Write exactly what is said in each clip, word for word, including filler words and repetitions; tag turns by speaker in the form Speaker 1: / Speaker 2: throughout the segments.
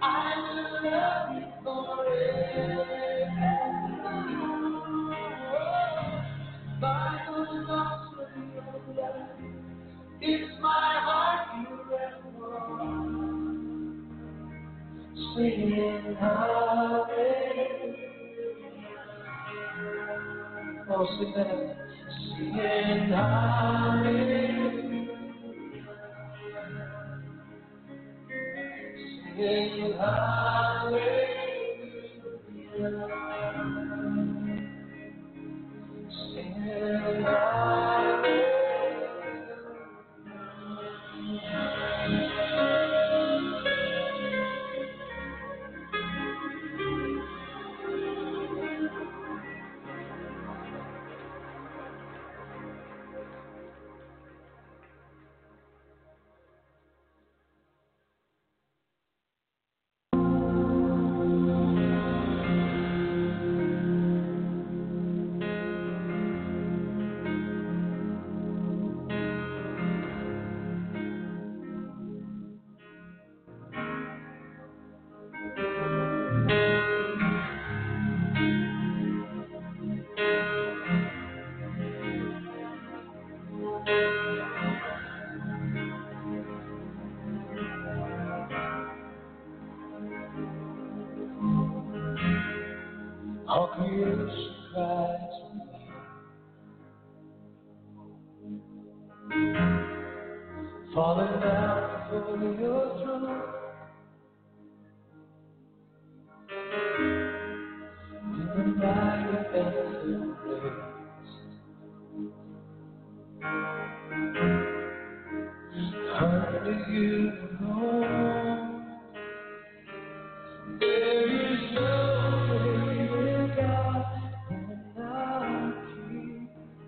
Speaker 1: I will love you forever. By the loss of your love, it's my heart you rest singing hallelujah. Oh, sing that. Singing hallelujah. Singing hallelujah. Singing all creation cries falling down before your throne. In the night of endless grace, under you alone. There is no greater God than our King.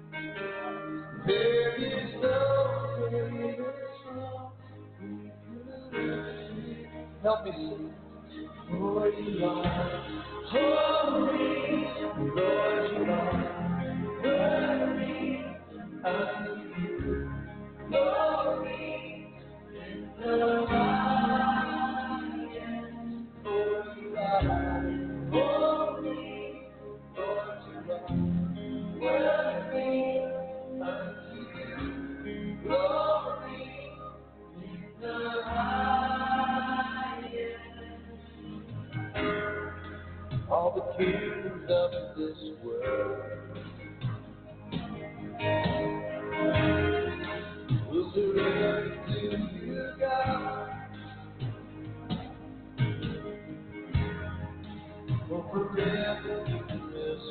Speaker 1: There is no greater song we could sing. Help me sing. For you are holy, Lord, you are worthy unto you. Glory in the highest. For you are holy, Lord, you are worthy unto you. Glory in the highest. All the kingdoms of this world will surrender to you, God. For forever you rest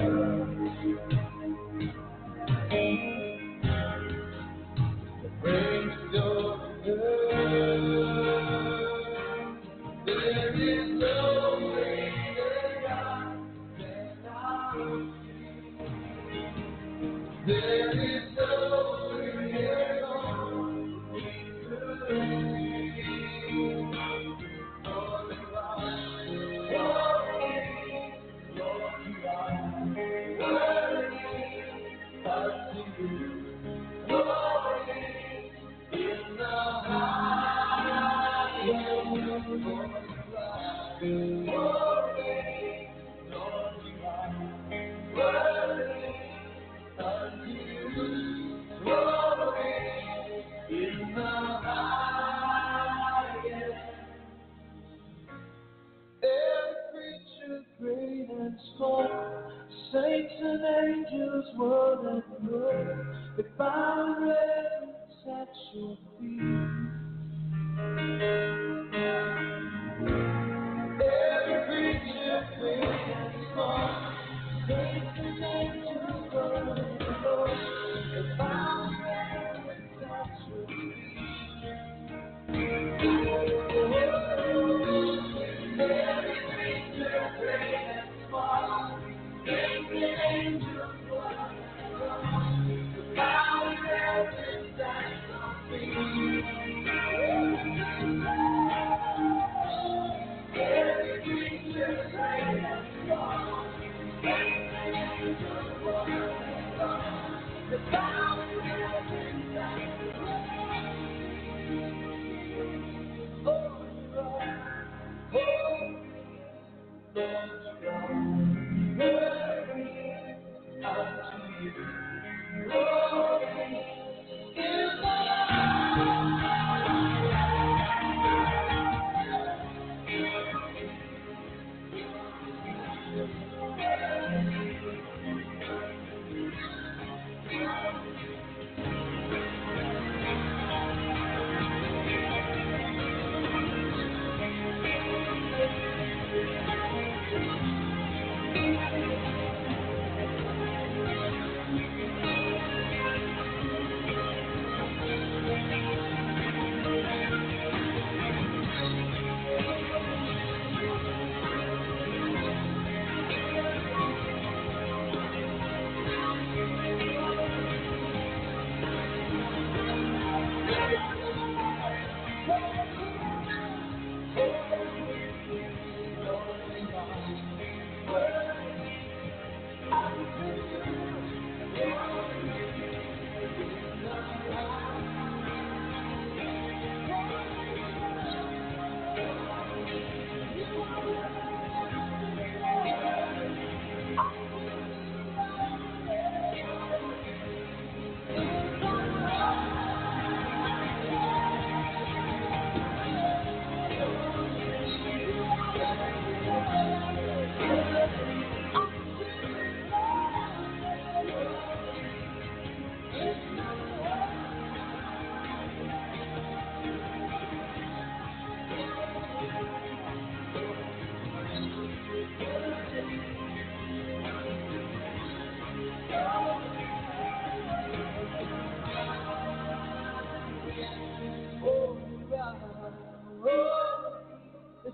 Speaker 1: the praise of your earth. There is no greater God than our King. There is no greater song we could sing. For you are holy, Lord, you are worthy unto you. Glory in the highest. For you are holy, Lord, you are worthy unto you. Glory in the highest. Every creature, great and small, saints and angels, one and more, they bow in reverence at your feet. Every creature, great and small, saints and angels, one and more, they bow in reverence at your feet. Every creature, great and small, saints and angels, one and more, they bow in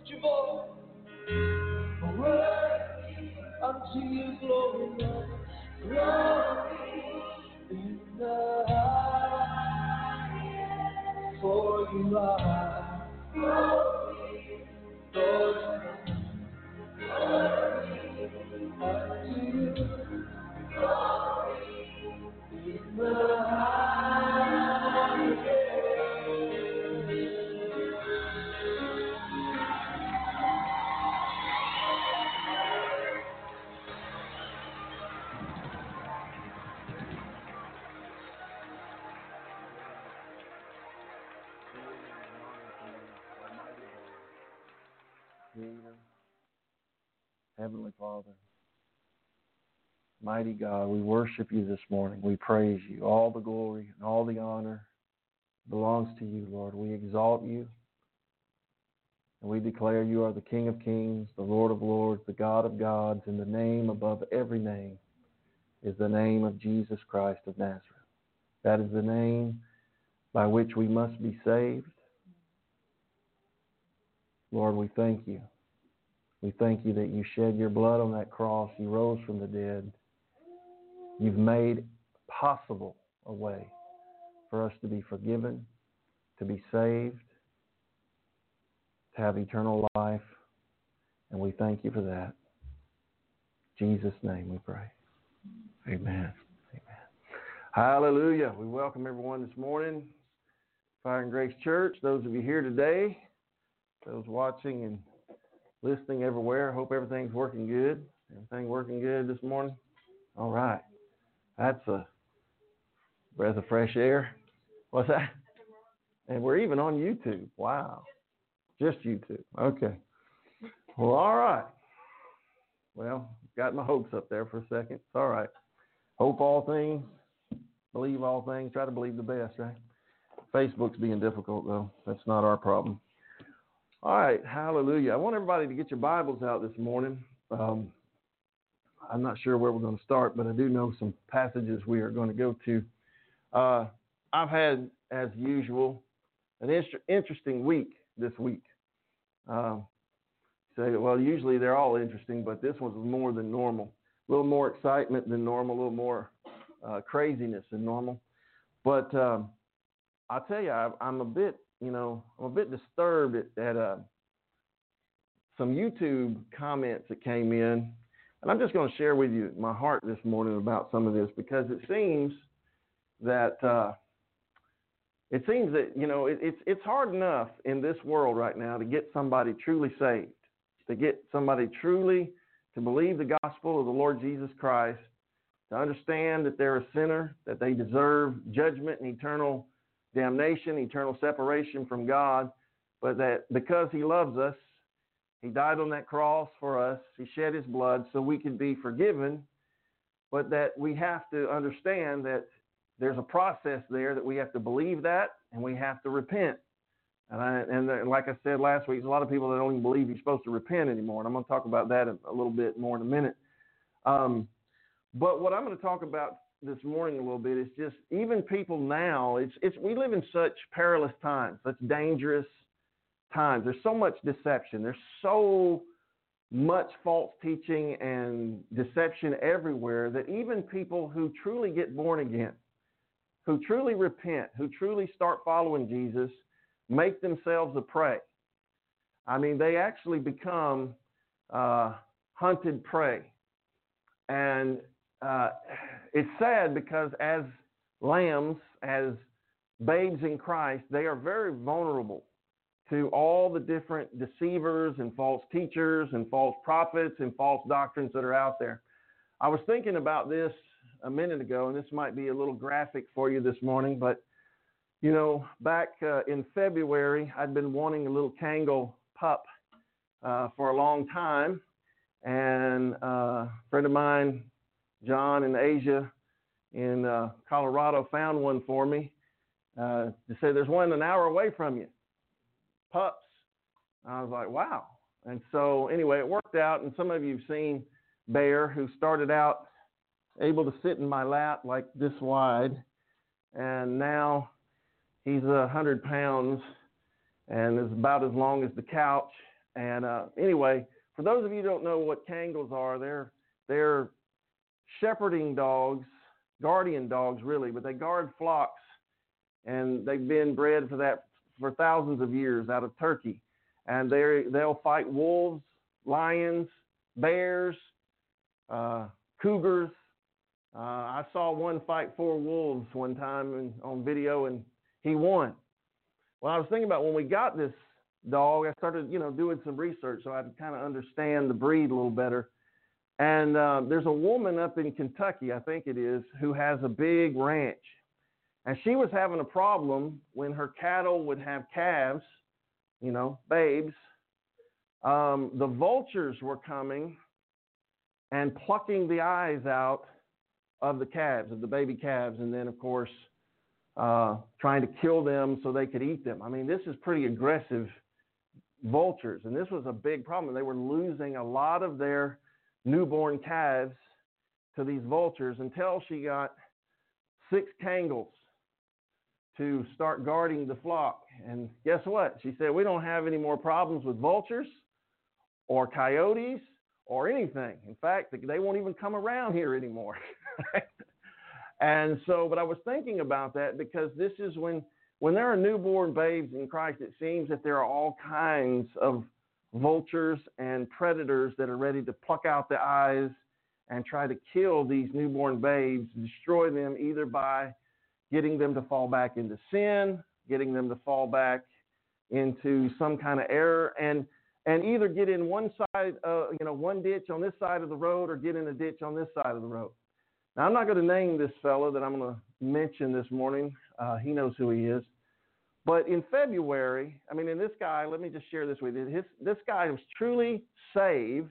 Speaker 1: lift your voice. Worthy unto you, glory, Lord. Glory in the highest. For you are glory, Lord. Glory unto you, glory in the highest. Creator, Heavenly Father, mighty God, we worship you this morning. We praise you. All the glory and all the honor belongs to you, Lord. We exalt you, and we declare you are the King of kings, the Lord of lords, the God of gods, and the name above every name is the name of Jesus Christ of Nazareth. That is the name by which we must be saved. Lord, we thank you. We thank you that you shed your blood on that cross. You rose from the dead. You've made possible a way for us to be forgiven, to be saved, to have eternal life. And we thank you for that. In Jesus' name we pray. Amen. Amen. Hallelujah. We welcome everyone this morning. Fire and Grace Church, those of you here today, those watching and listening everywhere, hope everything's working good. Everything working good this morning? All right. That's a breath of fresh air. What's that? And we're even on YouTube. Wow. Just YouTube. Okay. Well, all right. Well, got my hopes up there for a second. It's all right. Hope all things, believe all things, try to believe the best, right? Facebook's being difficult, though. That's not our problem. All right, hallelujah. I want everybody to get your Bibles out this morning. Um, I'm not sure where we're going to start, but I do know some passages we are going to go to. Uh, I've had, as usual, an inter- interesting week this week. Uh, say, well, usually they're all interesting, but this one was more than normal. A little more excitement than normal, a little more uh, craziness than normal. But um, I'll tell you, I, I'm a bit You know, I'm a bit disturbed at, at uh, some YouTube comments that came in. And I'm just going to share with you my heart this morning about some of this, because it seems that, uh, it seems that, you know, it, it's, it's hard enough in this world right now to get somebody truly saved, to get somebody truly to believe the gospel of the Lord Jesus Christ, to understand that they're a sinner, that they deserve judgment and eternal damnation, eternal separation from God, but that because he loves us, he died on that cross for us, he shed his blood so we could be forgiven, but that we have to understand that there's a process there, that we have to believe that, and we have to repent. And, I, and, and like I said last week, there's a lot of people that don't even believe you're supposed to repent anymore, and I'm going to talk about that a, a little bit more in a minute. Um, but what I'm going to talk about this morning a little bit is just even people now, it's it's we live in such perilous times, such dangerous times. There's so much deception. There's so much false teaching and deception everywhere that even people who truly get born again, who truly repent, who truly start following Jesus, make themselves a prey. I mean, they actually become uh, hunted prey. And uh, it's sad because as lambs, as babes in Christ, they are very vulnerable to all the different deceivers and false teachers and false prophets and false doctrines that are out there. I was thinking about this a minute ago, and this might be a little graphic for you this morning, but, you know, back uh, in February, I'd been wanting a little Kangal pup uh, for a long time, and uh, a friend of mine, John in Asia in uh, Colorado, found one for me. Uh, to say there's one an hour away from you. Pups. I was like, wow. And so anyway, it worked out. And some of you have seen Bear, who started out able to sit in my lap like this wide. And now he's a hundred pounds and is about as long as the couch. And uh, anyway, for those of you who don't know what Kangals are, they're they're shepherding dogs, guardian dogs really, but they guard flocks, and they've been bred for that for thousands of years out of Turkey. And they they'll fight wolves, lions, bears, uh, cougars. Uh, I saw one fight four wolves one time in, on video, and he won. Well, I was thinking about when we got this dog, I started, you know, doing some research so I could kind of understand the breed a little better. And uh, there's a woman up in Kentucky, I think it is, who has a big ranch. And she was having a problem when her cattle would have calves, you know, babes. Um, the vultures were coming and plucking the eyes out of the calves, of the baby calves, and then, of course, uh, trying to kill them so they could eat them. I mean, this is pretty aggressive vultures, and this was a big problem. They were losing a lot of their newborn calves to these vultures until she got six Kangals to start guarding the flock. And guess what? She said, we don't have any more problems with vultures or coyotes or anything. In fact, they won't even come around here anymore. And so, but I was thinking about that because this is when, when there are newborn babes in Christ, it seems that there are all kinds of vultures and predators that are ready to pluck out the eyes and try to kill these newborn babes, destroy them either by getting them to fall back into sin, getting them to fall back into some kind of error, and and either get in one side, uh, you know, one ditch on this side of the road or get in a ditch on this side of the road. Now, I'm not going to name this fellow that I'm going to mention this morning. Uh, he knows who he is. But in February, I mean, in this guy, let me just share this with you. His, this guy was truly saved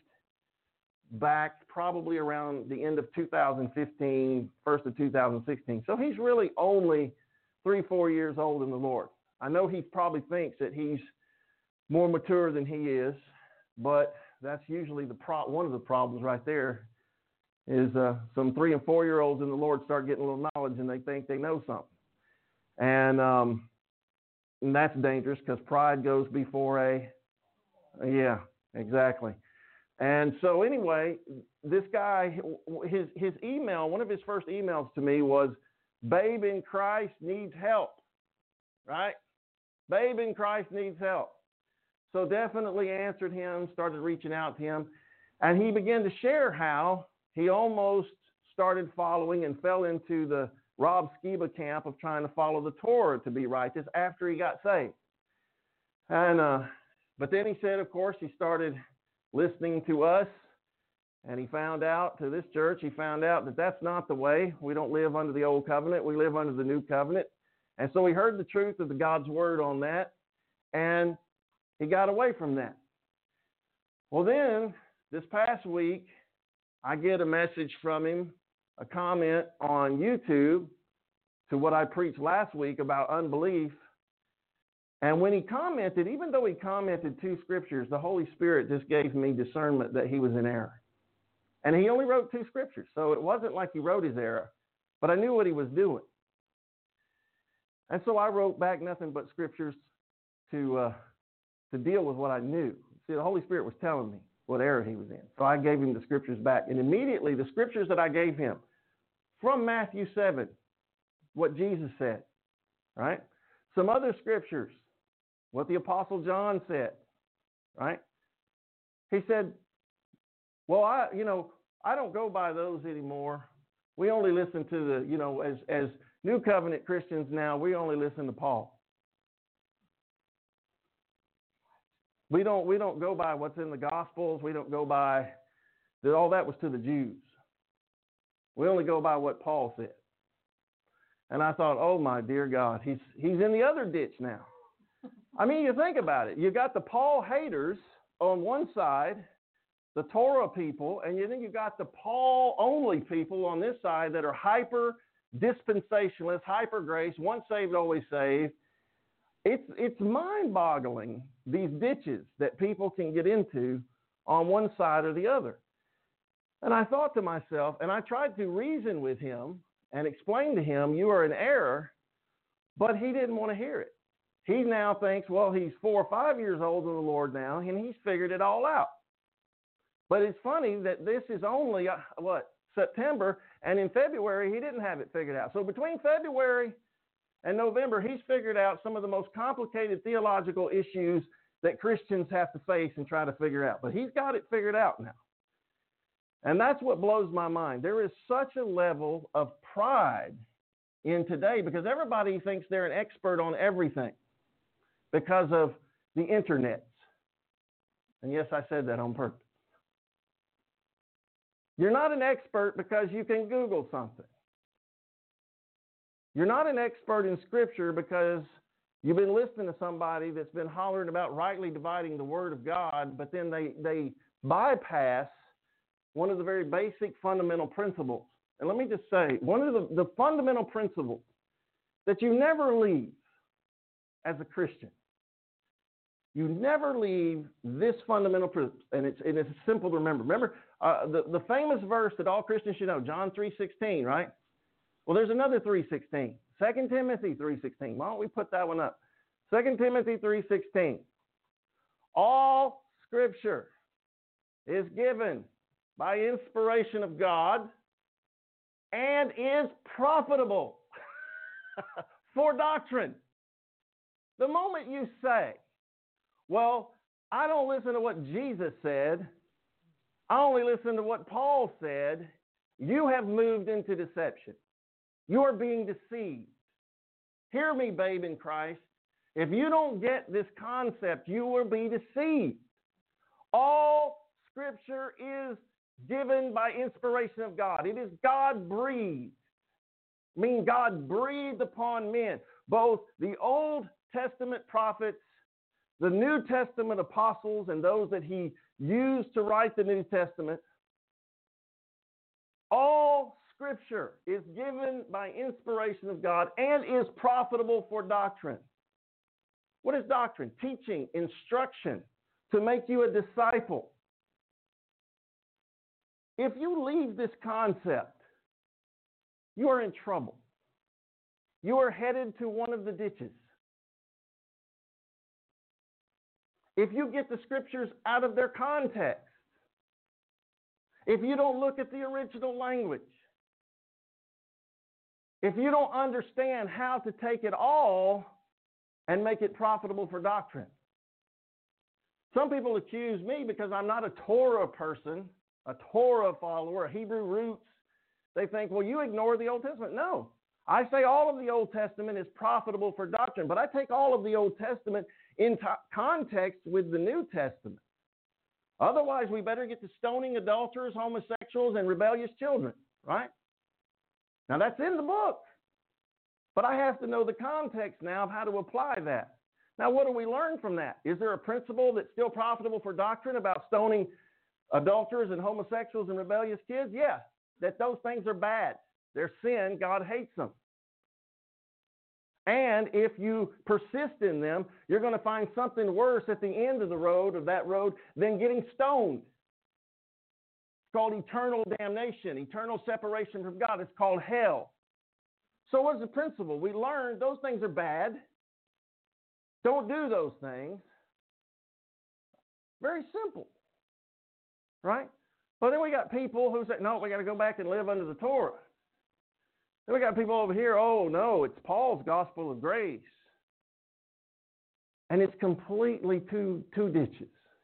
Speaker 1: back probably around the end of two thousand fifteen, first of two thousand sixteen. So he's really only three, four years old in the Lord. I know he probably thinks that he's more mature than he is, but that's usually the pro- one of the problems right there is uh, some three and four year olds in the Lord start getting a little knowledge and they think they know something. And, um, and that's dangerous because pride goes before a, yeah, exactly. And so anyway, this guy, his, his email, one of his first emails to me was, babe in Christ needs help, right? Babe in Christ needs help. So definitely answered him, started reaching out to him, and he began to share how he almost started following and fell into the Rob Skiba camp of trying to follow the Torah to be righteous after he got saved. And uh, but then he said, of course, he started listening to us, and he found out, to this church, he found out that that's not the way. We don't live under the old covenant. We live under the new covenant. And so he heard the truth of the God's word on that, and he got away from that. Well, then, this past week, I get a message from him, a comment on YouTube to what I preached last week about unbelief. And when he commented, even though he commented two scriptures, the Holy Spirit just gave me discernment that he was in error. And he only wrote two scriptures, so it wasn't like he wrote his error, but I knew what he was doing. And so I wrote back nothing but scriptures to uh, to deal with what I knew. See, the Holy Spirit was telling me what error he was in. So I gave him the scriptures back. And immediately the scriptures that I gave him from Matthew seven, what Jesus said, right? Some other scriptures, what the Apostle John said, right? He said, well, I, you know, I don't go by those anymore. We only listen to the, you know, as, as New Covenant Christians now, we only listen to Paul. We don't we don't go by what's in the Gospels. We don't go by, that all that was to the Jews. We only go by what Paul said. And I thought, oh my dear God, he's he's in the other ditch now. I mean, you think about it. You got the Paul haters on one side, the Torah people, and then you got the Paul only people on this side that are hyper dispensationalists, hyper grace, once saved, always saved. It's it's mind-boggling, these ditches that people can get into on one side or the other. And I thought to myself, and I tried to reason with him and explain to him, you are in error, but he didn't want to hear it. he now thinks, well, he's four or five years old in the Lord now, and he's figured it all out. But it's funny that this is only, uh, what, September, and in February, he didn't have it figured out. So between February and November, he's figured out some of the most complicated theological issues that Christians have to face and try to figure out. But he's got it figured out now. And that's what blows my mind. There is such a level of pride in today because everybody thinks they're an expert on everything because of the internet. And yes, I said that on purpose. You're not an expert because you can Google something. You're not an expert in Scripture because you've been listening to somebody that's been hollering about rightly dividing the Word of God, but then they, they bypass one of the very basic fundamental principles. And let me just say, one of the, the fundamental principles that you never leave as a Christian, you never leave this fundamental principle, and it's, and it's simple to remember. Remember uh, the, the famous verse that all Christians should know, John three sixteen, right? Well, there's another three sixteen, Second Timothy three sixteen. Why don't we put that one up? Second Timothy three sixteen. All Scripture is given by inspiration of God and is profitable for doctrine. The moment you say, well, I don't listen to what Jesus said, I only listen to what Paul said, you have moved into deception. You are being deceived. Hear me, babe in Christ. If you don't get this concept, you will be deceived. All Scripture is given by inspiration of God. It is God-breathed. I mean, God breathed upon men, both the Old Testament prophets, the New Testament apostles, and those that he used to write the New Testament. All Scripture is given by inspiration of God and is profitable for doctrine. What is doctrine? Teaching, instruction to make you a disciple. If you leave this concept, you are in trouble. You are headed to one of the ditches. If you get the Scriptures out of their context, if you don't look at the original language, if you don't understand how to take it all and make it profitable for doctrine. Some people accuse me because I'm not a Torah person, a Torah follower, a Hebrew roots. They think, well, you ignore the Old Testament. No, I say all of the Old Testament is profitable for doctrine, but I take all of the Old Testament in t- context with the New Testament. Otherwise, we better get to stoning adulterers, homosexuals, and rebellious children, right? Now, that's in the book, but I have to know the context now of how to apply that. Now, what do we learn from that? Is there a principle that's still profitable for doctrine about stoning adulterers and homosexuals and rebellious kids? Yeah, that those things are bad. They're sin. God hates them. And if you persist in them, you're going to find something worse at the end of the road, of that road, than getting stoned. It's called eternal damnation, eternal separation from God. It's called hell. So what's the principle? We learned those things are bad. Don't do those things. Very simple, right? But then we got people who say, no, we got to go back and live under the Torah. Then we got people over here, oh, no, it's Paul's gospel of grace. And it's completely two, two ditches.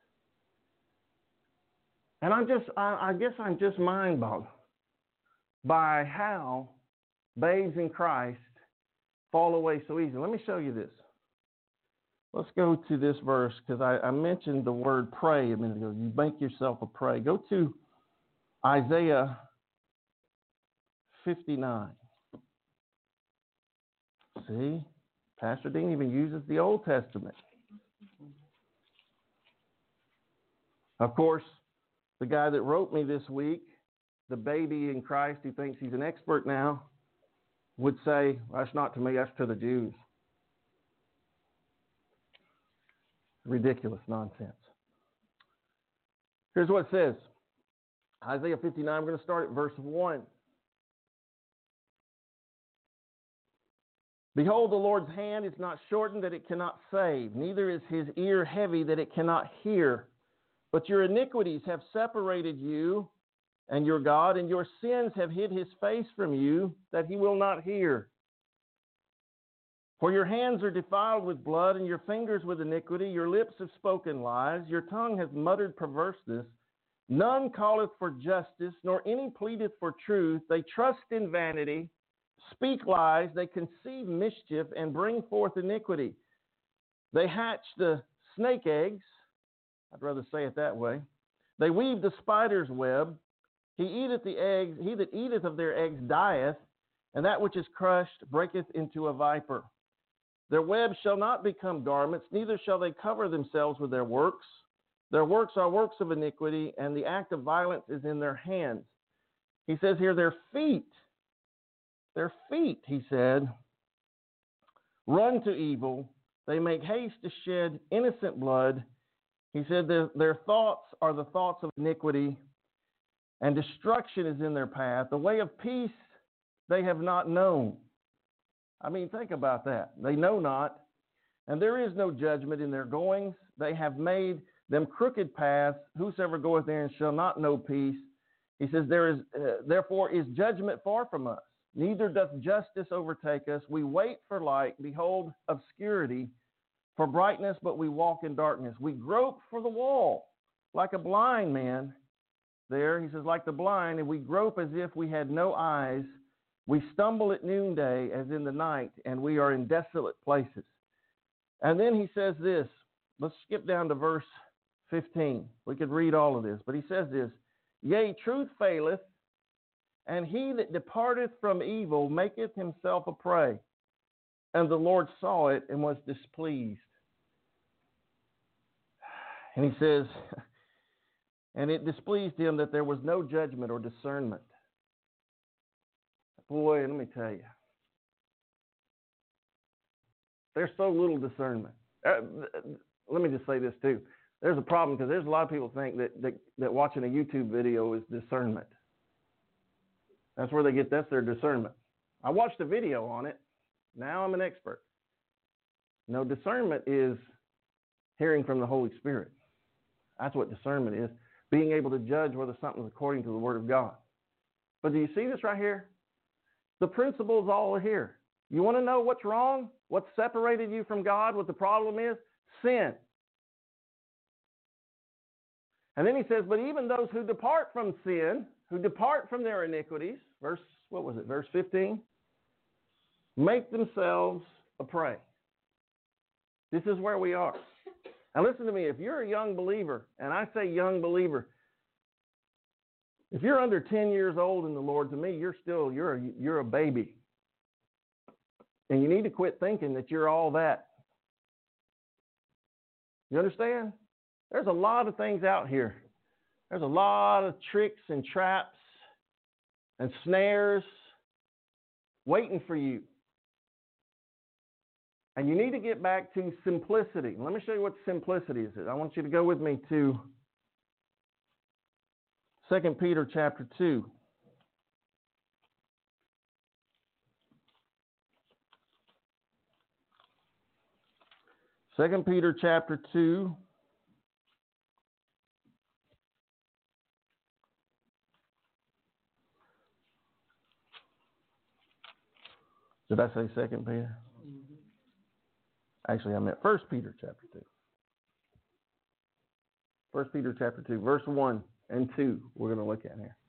Speaker 1: And I'm just, I, I guess I'm just mind-boggled by how babes in Christ fall away so easily. Let me show you this. Let's go to this verse because I, I mentioned the word pray a minute ago. You make yourself a prey. Go to Isaiah fifty-nine. See, Pastor Dean even uses the Old Testament. Of course, the guy that wrote me this week, the baby in Christ who thinks he's an expert now, would say, well, that's not to me, that's to the Jews. Ridiculous nonsense. Here's what it says. Isaiah fifty-nine, we're going to start at verse one. Behold, the Lord's hand is not shortened that it cannot save, neither is his ear heavy that it cannot hear. But your iniquities have separated you and your God, and your sins have hid his face from you, that he will not hear. For your hands are defiled with blood, and your fingers with iniquity. Your lips have spoken lies. Your tongue has muttered perverseness. None calleth for justice, nor any pleadeth for truth. They trust in vanity, speak lies. They conceive mischief, and bring forth iniquity. They hatch the snake eggs. I'd rather say it that way. They weave the spider's web. He eateth the eggs. He that eateth of their eggs dieth, and that which is crushed breaketh into a viper. Their webs shall not become garments, neither shall they cover themselves with their works. Their works are works of iniquity, and the act of violence is in their hands. He says here, their feet, their feet, he said, run to evil. They make haste to shed innocent blood. He said their, their thoughts are the thoughts of iniquity, and destruction is in their path. The way of peace they have not known. I mean, think about that. They know not, and there is no judgment in their goings. They have made them crooked paths. Whosoever goeth therein shall not know peace. He says, there is, uh, therefore is judgment far from us. Neither doth justice overtake us. We wait for light. Behold, obscurity for brightness, but we walk in darkness. We grope for the wall like a blind man. There, he says, like the blind, and we grope as if we had no eyes. We stumble at noonday as in the night, and we are in desolate places. And then he says this. Let's skip down to verse fifteen. We could read all of this, but he says this. Yea, truth faileth, and he that departeth from evil maketh himself a prey. And the Lord saw it and was displeased. And he says, and it displeased him that there was no judgment or discernment. Boy, let me tell you, there's so little discernment. Uh, let me just say this too. There's a problem because there's a lot of people think that, that that watching a YouTube video is discernment. That's where they get, that's their discernment. I watched a video on it. Now I'm an expert. No, discernment is hearing from the Holy Spirit. That's what discernment is, being able to judge whether something's according to the Word of God. But do you see this right here? The principles all are here. You want to know what's wrong? What's separated you from God? What the problem is? Sin. And then he says, but even those who depart from sin, who depart from their iniquities, verse, what was it, verse fifteen? Make themselves a prey. This is where we are. Now listen to me, if you're a young believer, and I say young believer, if you're under ten years old in the Lord, to me, you're still, you're a, you're a baby. And you need to quit thinking that you're all that. You understand? There's a lot of things out here. There's a lot of tricks and traps and snares waiting for you. And you need to get back to simplicity. Let me show you what simplicity is. I want you to go with me to Second Peter chapter two. Second Peter chapter two. Did I say Second Peter? Mm-hmm. Actually, I meant First Peter chapter two. First Peter chapter two, verse one and two. We're going to look at here.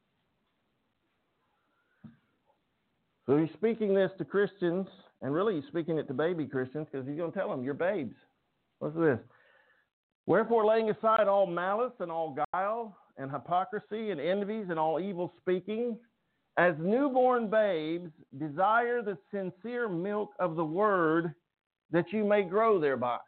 Speaker 1: So he's speaking this to Christians, and really he's speaking it to baby Christians because he's going to tell them, you're babes. Listen to this. Wherefore, laying aside all malice and all guile and hypocrisy and envies and all evil speaking, as newborn babes, desire the sincere milk of the word that you may grow thereby.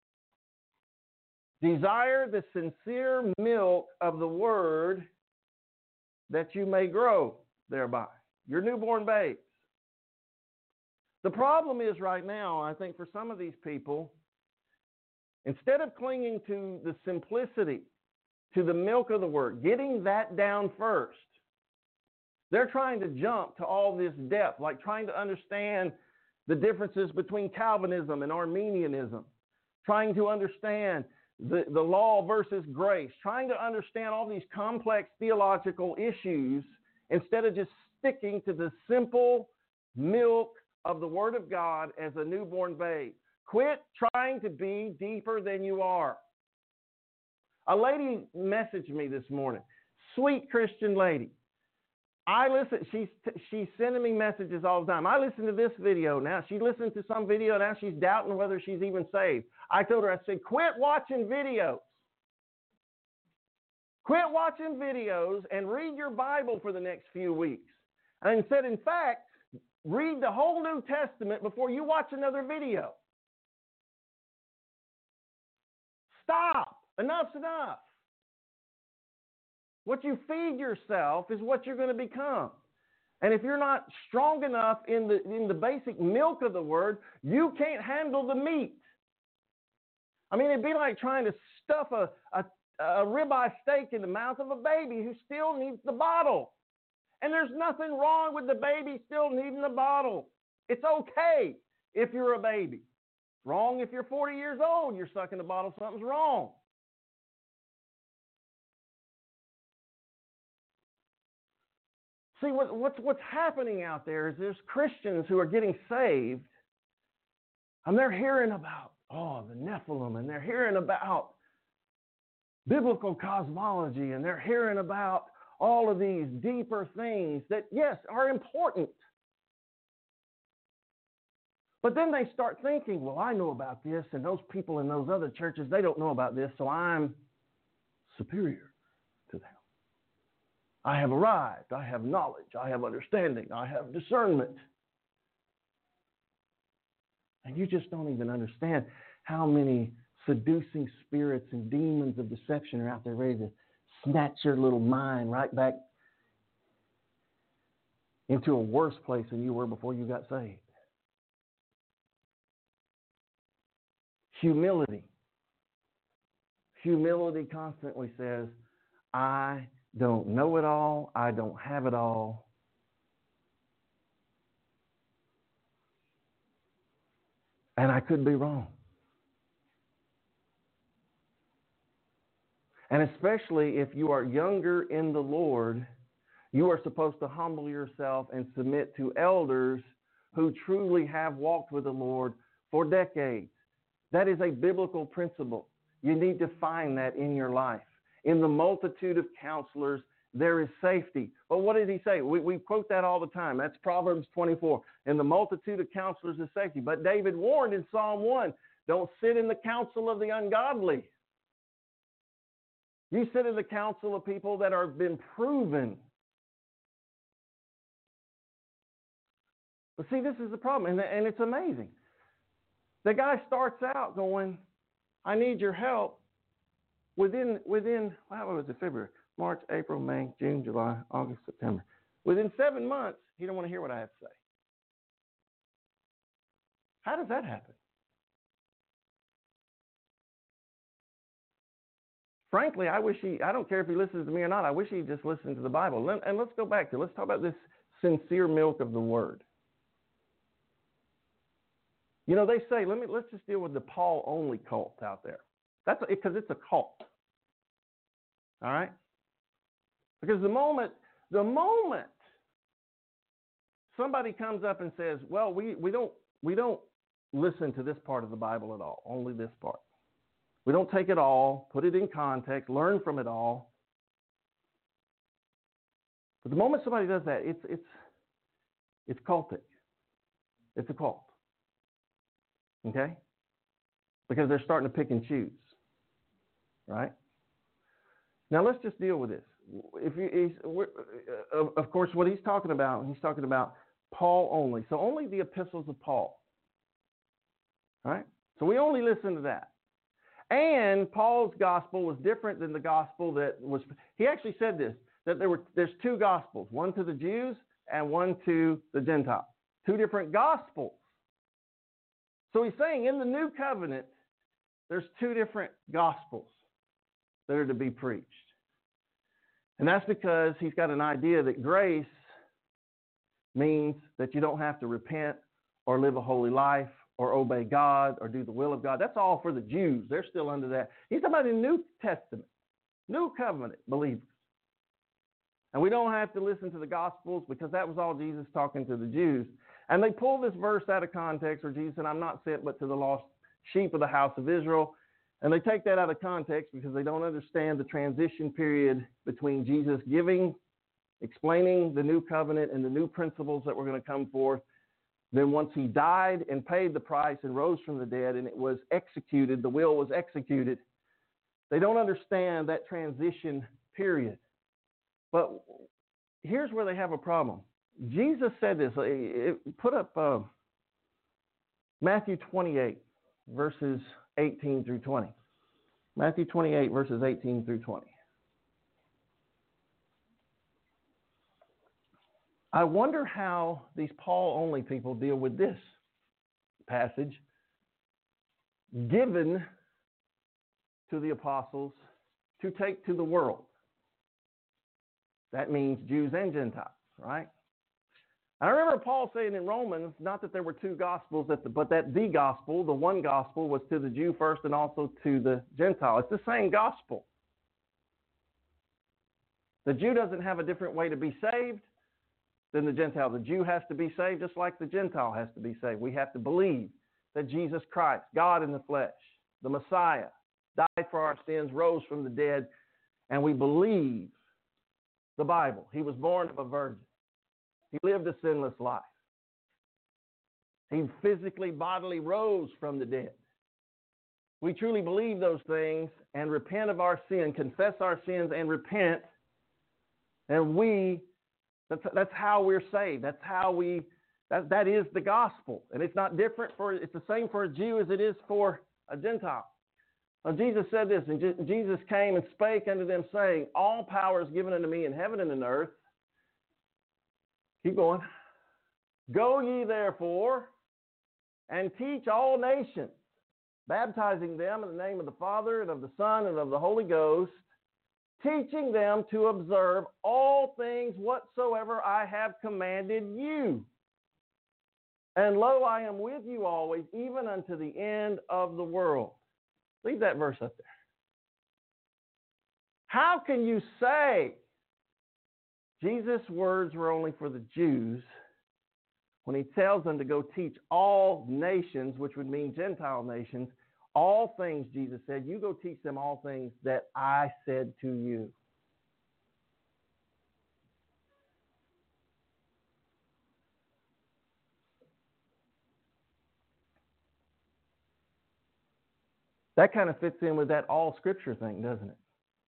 Speaker 1: Desire the sincere milk of the word that you may grow thereby. You're newborn babes. The problem is right now, I think for some of these people, instead of clinging to the simplicity, to the milk of the word, getting that down first, they're trying to jump to all this depth, like trying to understand the differences between Calvinism and Arminianism, trying to understand the, the law versus grace, trying to understand all these complex theological issues instead of just sticking to the simple milk of the Word of God as a newborn babe. Quit trying to be deeper than you are. A lady messaged me this morning, sweet Christian lady. I listen, she's, she's sending me messages all the time. I listen to this video now. She listened to some video, now she's doubting whether she's even saved. I told her, I said, quit watching videos. Quit watching videos and read your Bible for the next few weeks. And said, in fact, read the whole New Testament before you watch another video. Stop. Enough's enough. What you feed yourself is what you're going to become. And if you're not strong enough in the, in the basic milk of the Word, you can't handle the meat. I mean, it'd be like trying to stuff a, a, a ribeye steak in the mouth of a baby who still needs the bottle. And there's nothing wrong with the baby still needing the bottle. It's okay if you're a baby. Wrong if you're forty years old, you're sucking the bottle, something's wrong. See, what, what's, what's happening out there is there's Christians who are getting saved, and they're hearing about, oh, the Nephilim, and they're hearing about biblical cosmology, and they're hearing about all of these deeper things that, yes, are important. But then they start thinking, well, I know about this, and those people in those other churches, they don't know about this, so I'm superior to them. I have arrived. I have knowledge. I have understanding. I have discernment. And you just don't even understand how many seducing spirits and demons of deception are out there ready to snatch your little mind right back into a worse place than you were before you got saved. Humility. Humility constantly says, I don't know it all. I don't have it all. And I could be wrong. And especially if you are younger in the Lord, you are supposed to humble yourself and submit to elders who truly have walked with the Lord for decades. That is a biblical principle. You need to find that in your life. In the multitude of counselors, there is safety. But what did he say? We, we quote that all the time. That's Proverbs twenty-four. In the multitude of counselors is safety. But David warned in Psalm one, don't sit in the counsel of the ungodly. You sit in the counsel of people that have been proven. But see, this is the problem, and, and it's amazing. The guy starts out going, I need your help. Within, within, what was it, February, March, April, May, June, July, August, September. Within seven months, he don't want to hear what I have to say. How does that happen? Frankly, I wish he, I don't care if he listens to me or not, I wish he just listened to the Bible. And let's go back to, let's talk about this sincere milk of the Word. You know, they say, let me, let's just deal with the Paul-only cult out there. That's because it's a cult. All right? Because the moment, the moment somebody comes up and says, well, we, we don't we don't listen to this part of the Bible at all, only this part. We don't take it all, put it in context, learn from it all. But the moment somebody does that, it's it's it's cultic. It's a cult. Okay? Because they're starting to pick and choose. Right? Now let's just deal with this. If you, he's, uh, of course, what he's talking about, he's talking about Paul only. So only the epistles of Paul. All right? So we only listen to that. And Paul's gospel was different than the gospel that was. He actually said this, that there were there's two gospels, one to the Jews and one to the Gentiles. Two different gospels. So he's saying in the new covenant, there's two different gospels that are to be preached. And that's because he's got an idea that grace means that you don't have to repent or live a holy life or obey God or do the will of God. That's all for the Jews. They're still under that. He's talking about the New Testament, New Covenant believers. And we don't have to listen to the Gospels because that was all Jesus talking to the Jews. And they pull this verse out of context where Jesus said, I'm not sent but to the lost sheep of the house of Israel. And they take that out of context because they don't understand the transition period between Jesus giving, explaining the new covenant and the new principles that were going to come forth. Then once he died and paid the price and rose from the dead and it was executed, the will was executed, they don't understand that transition period. But here's where they have a problem. Jesus said this. Put up uh, Matthew twenty-eight, verses eighteen through twenty. Matthew twenty-eight, verses eighteen through twenty. I wonder how these Paul-only people deal with this passage given to the apostles to take to the world. That means Jews and Gentiles, right? I remember Paul saying in Romans, not that there were two gospels, but that the gospel, the one gospel, was to the Jew first and also to the Gentile. It's the same gospel. The Jew doesn't have a different way to be saved than the Gentile. The Jew has to be saved just like the Gentile has to be saved. We have to believe that Jesus Christ, God in the flesh, the Messiah, died for our sins, rose from the dead, and we believe the Bible. He was born of a virgin. He lived a sinless life. He physically, bodily rose from the dead. We truly believe those things and repent of our sin, confess our sins and repent. And we, that's, that's how we're saved. That's how we, that, that is the gospel. And it's not different for, it's the same for a Jew as it is for a Gentile. Now, Jesus said this, and Je- Jesus came and spake unto them, saying, all power is given unto me in heaven and in earth. Keep going. Go ye therefore and teach all nations, baptizing them in the name of the Father and of the Son and of the Holy Ghost, teaching them to observe all things whatsoever I have commanded you. And lo, I am with you always, even unto the end of the world. Leave that verse up there. How can you say Jesus' words were only for the Jews when he tells them to go teach all nations, which would mean Gentile nations, all things, Jesus said, you go teach them all things that I said to you. That kind of fits in with that all scripture thing, doesn't it?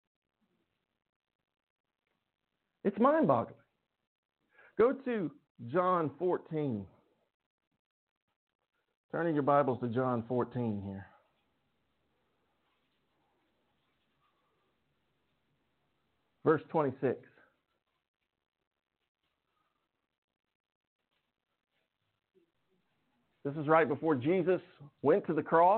Speaker 1: It's mind-boggling. Go to John fourteen. Turn in your Bibles to John fourteen here. Verse twenty-six. This is right before Jesus went to the cross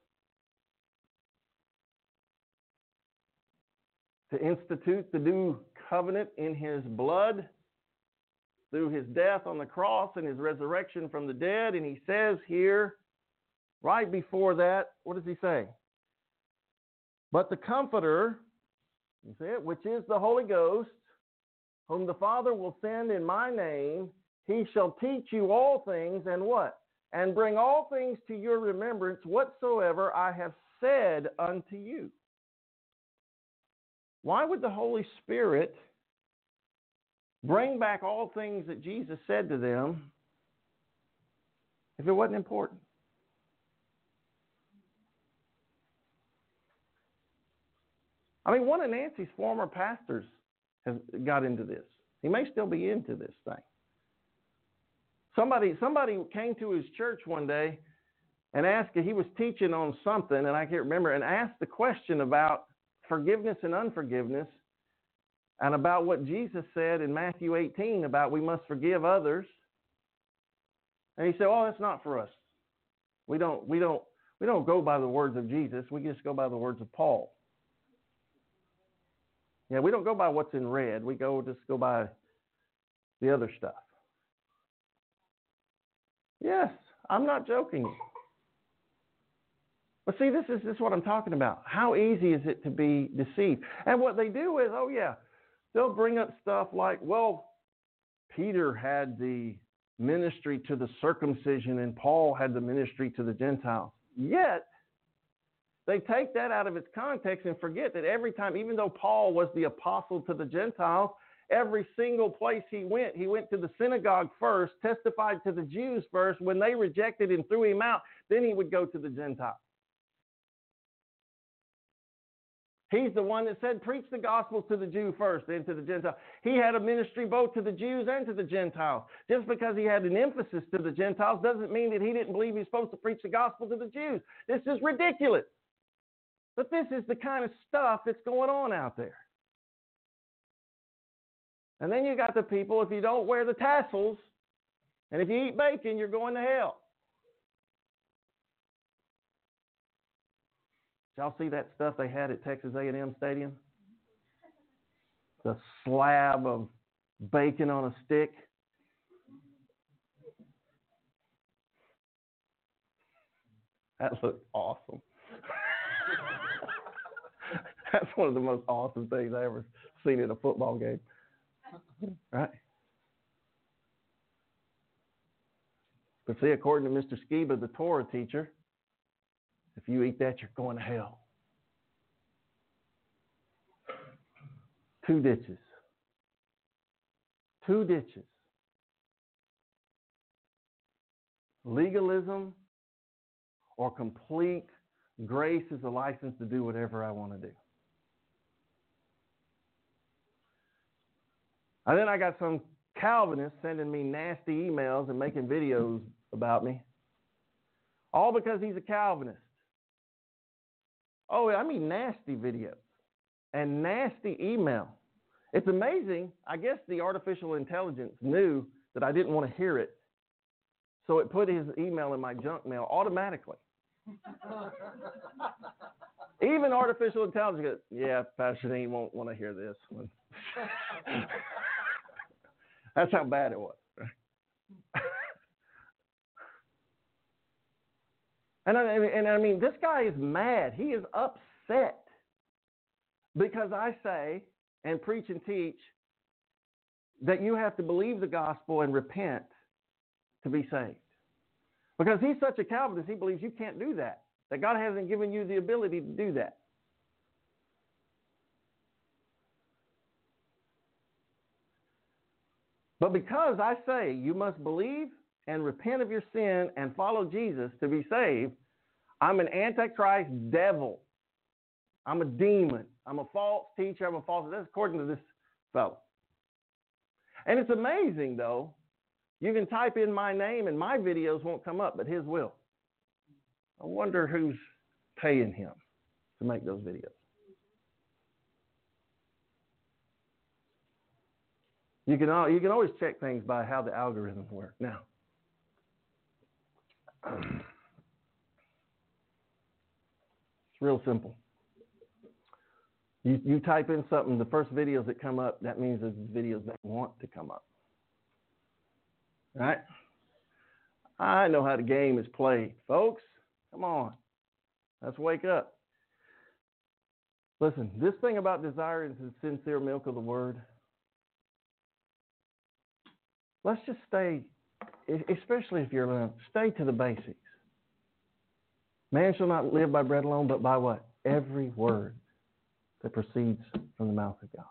Speaker 1: to institute the new covenant in his blood through his death on the cross and his resurrection from the dead. And he says here, right before that, what does he say? But the Comforter, you see it, which is the Holy Ghost, whom the Father will send in my name, he shall teach you all things, and what? And bring all things to your remembrance whatsoever I have said unto you. Why would the Holy Spirit bring back all things that Jesus said to them if it wasn't important? I mean, one of Nancy's former pastors has got into this. He may still be into this thing. Somebody, somebody came to his church one day and asked, he was teaching on something, and I can't remember, and asked the question about forgiveness and unforgiveness, and about what Jesus said in Matthew eighteen about we must forgive others. And he said, "Oh, that's not for us. We don't, we don't, we don't go by the words of Jesus. We just go by the words of Paul. Yeah, we don't go by what's in red. We go just go by the other stuff." Yes, I'm not joking. But see, this is, this is what I'm talking about. How easy is it to be deceived? And what they do is, oh yeah, they'll bring up stuff like, well, Peter had the ministry to the circumcision and Paul had the ministry to the Gentiles. Yet, they take that out of its context and forget that every time, even though Paul was the apostle to the Gentiles, every single place he went, he went to the synagogue first, testified to the Jews first. When they rejected and threw him out, then he would go to the Gentiles. He's the one that said, preach the gospel to the Jew first, then to the Gentile. He had a ministry both to the Jews and to the Gentiles. Just because he had an emphasis to the Gentiles doesn't mean that he didn't believe he's supposed to preach the gospel to the Jews. This is ridiculous. But this is the kind of stuff that's going on out there. And then you got the people, if you don't wear the tassels, and if you eat bacon, you're going to hell. Did y'all see that stuff they had at Texas A and M Stadium? The slab of bacon on a stick. That looked awesome. That's one of the most awesome things I ever seen at a football game. Right? But see, according to Mister Skiba, the Torah teacher, if you eat that, you're going to hell. Two ditches. Two ditches. Legalism or complete grace is a license to do whatever I want to do. And then I got some Calvinists sending me nasty emails and making videos about me. All because he's a Calvinist. Oh, I mean nasty videos and nasty email. It's amazing. I guess the artificial intelligence knew that I didn't want to hear it. So it put his email in my junk mail automatically. Even artificial intelligence goes, yeah, Pastor Dean won't want to hear this one. That's how bad it was. and, I, and I mean, this guy is mad. He is upset because I say and preach and teach that you have to believe the gospel and repent to be saved. Because he's such a Calvinist, he believes you can't do that, that God hasn't given you the ability to do that. But because I say you must believe and repent of your sin and follow Jesus to be saved, I'm an antichrist devil. I'm a demon. I'm a false teacher. I'm a false. That's according to this fellow. And it's amazing, though. You can type in my name and my videos won't come up, but his will. I wonder who's paying him to make those videos. You can, you can always check things by how the algorithms work. Now, it's real simple. You, you type in something, the first videos that come up, that means it's videos that want to come up. Right? I know how the game is played. Folks, come on. Let's wake up. Listen, this thing about desiring the sincere milk of the word, let's just stay, especially if you're alone, stay to the basics. Man shall not live by bread alone, but by what? Every word that proceeds from the mouth of God.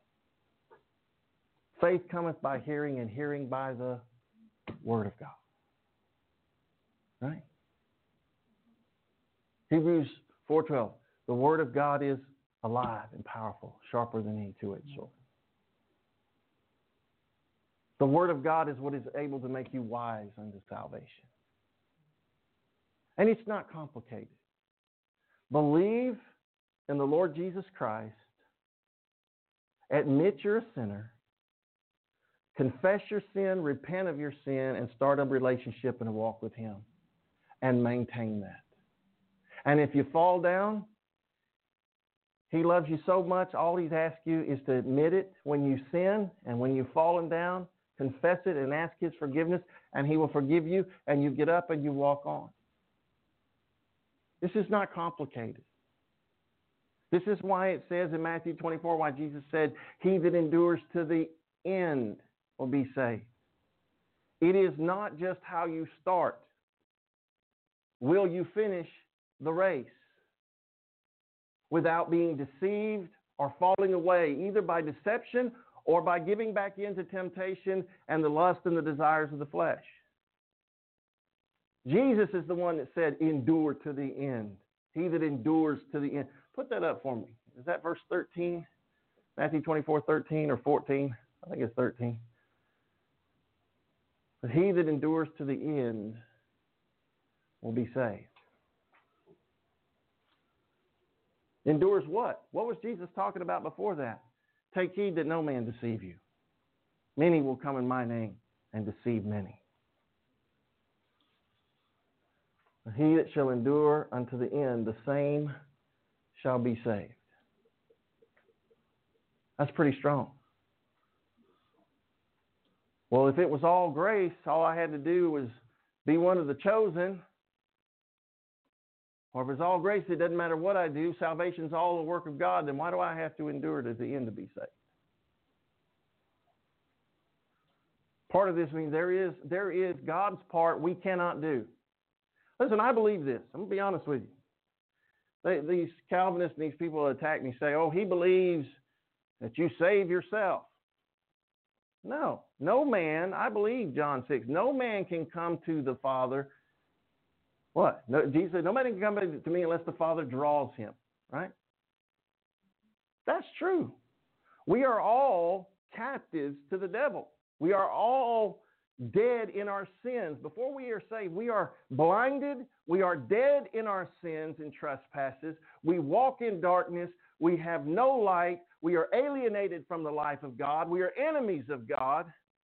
Speaker 1: Faith cometh by hearing, and hearing by the word of God. Right? Hebrews four twelve. The word of God is alive and powerful, sharper than any two-edged sword. The word of God is what is able to make you wise unto salvation. And it's not complicated. Believe in the Lord Jesus Christ. Admit you're a sinner. Confess your sin, repent of your sin, and start a relationship and a walk with Him. And maintain that. And if you fall down, He loves you so much, all He's asked you is to admit it when you sin, and when you've fallen down, confess it, and ask His forgiveness, and He will forgive you, and you get up and you walk on. This is not complicated. This is why it says in Matthew twenty-four, why Jesus said, he that endures to the end will be saved. It is not just how you start. Will you finish the race without being deceived or falling away, either by deception or by giving back into temptation and the lust and the desires of the flesh? Jesus is the one that said, endure to the end. He that endures to the end. Put that up for me. Is that verse thirteen? Matthew twenty-four, thirteen or fourteen? I think it's thirteen. But he that endures to the end will be saved. Endures what? What was Jesus talking about before that? Take heed that no man deceive you. Many will come in my name and deceive many. But he that shall endure unto the end, the same shall be saved. That's pretty strong. Well, if it was all grace, all I had to do was be one of the chosen. Or if it's all grace, it doesn't matter what I do. Salvation's all the work of God. Then why do I have to endure to the end to be saved? Part of this means there is, there is God's part we cannot do. Listen, I believe this. I'm going to be honest with you. They, these Calvinists and these people that attack me say, oh, he believes that you save yourself. No, no man, I believe John six, no man can come to the Father. What? No, Jesus said, no man can come to me unless the Father draws him, right? That's true. We are all captives to the devil. We are all dead in our sins. Before we are saved, we are blinded. We are dead in our sins and trespasses. We walk in darkness. We have no light. We are alienated from the life of God. We are enemies of God.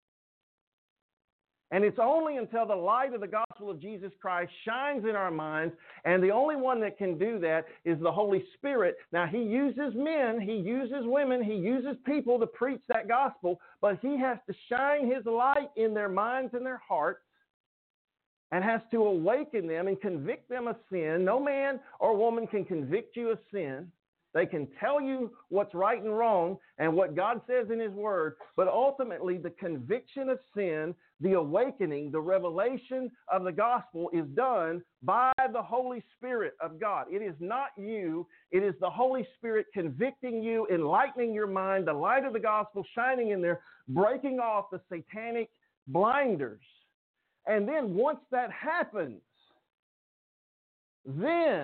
Speaker 1: And it's only until the light of the gospel of Jesus Christ shines in our minds, and the only one that can do that is the Holy Spirit. Now, He uses men, He uses women, He uses people to preach that gospel, but He has to shine His light in their minds and their hearts and has to awaken them and convict them of sin. No man or woman can convict you of sin. They can tell you what's right and wrong and what God says in His Word, but ultimately the conviction of sin, the awakening, the revelation of the gospel is done by the Holy Spirit of God. It is not you. It is the Holy Spirit convicting you, enlightening your mind, the light of the gospel shining in there, breaking off the satanic blinders. And then once that happens, then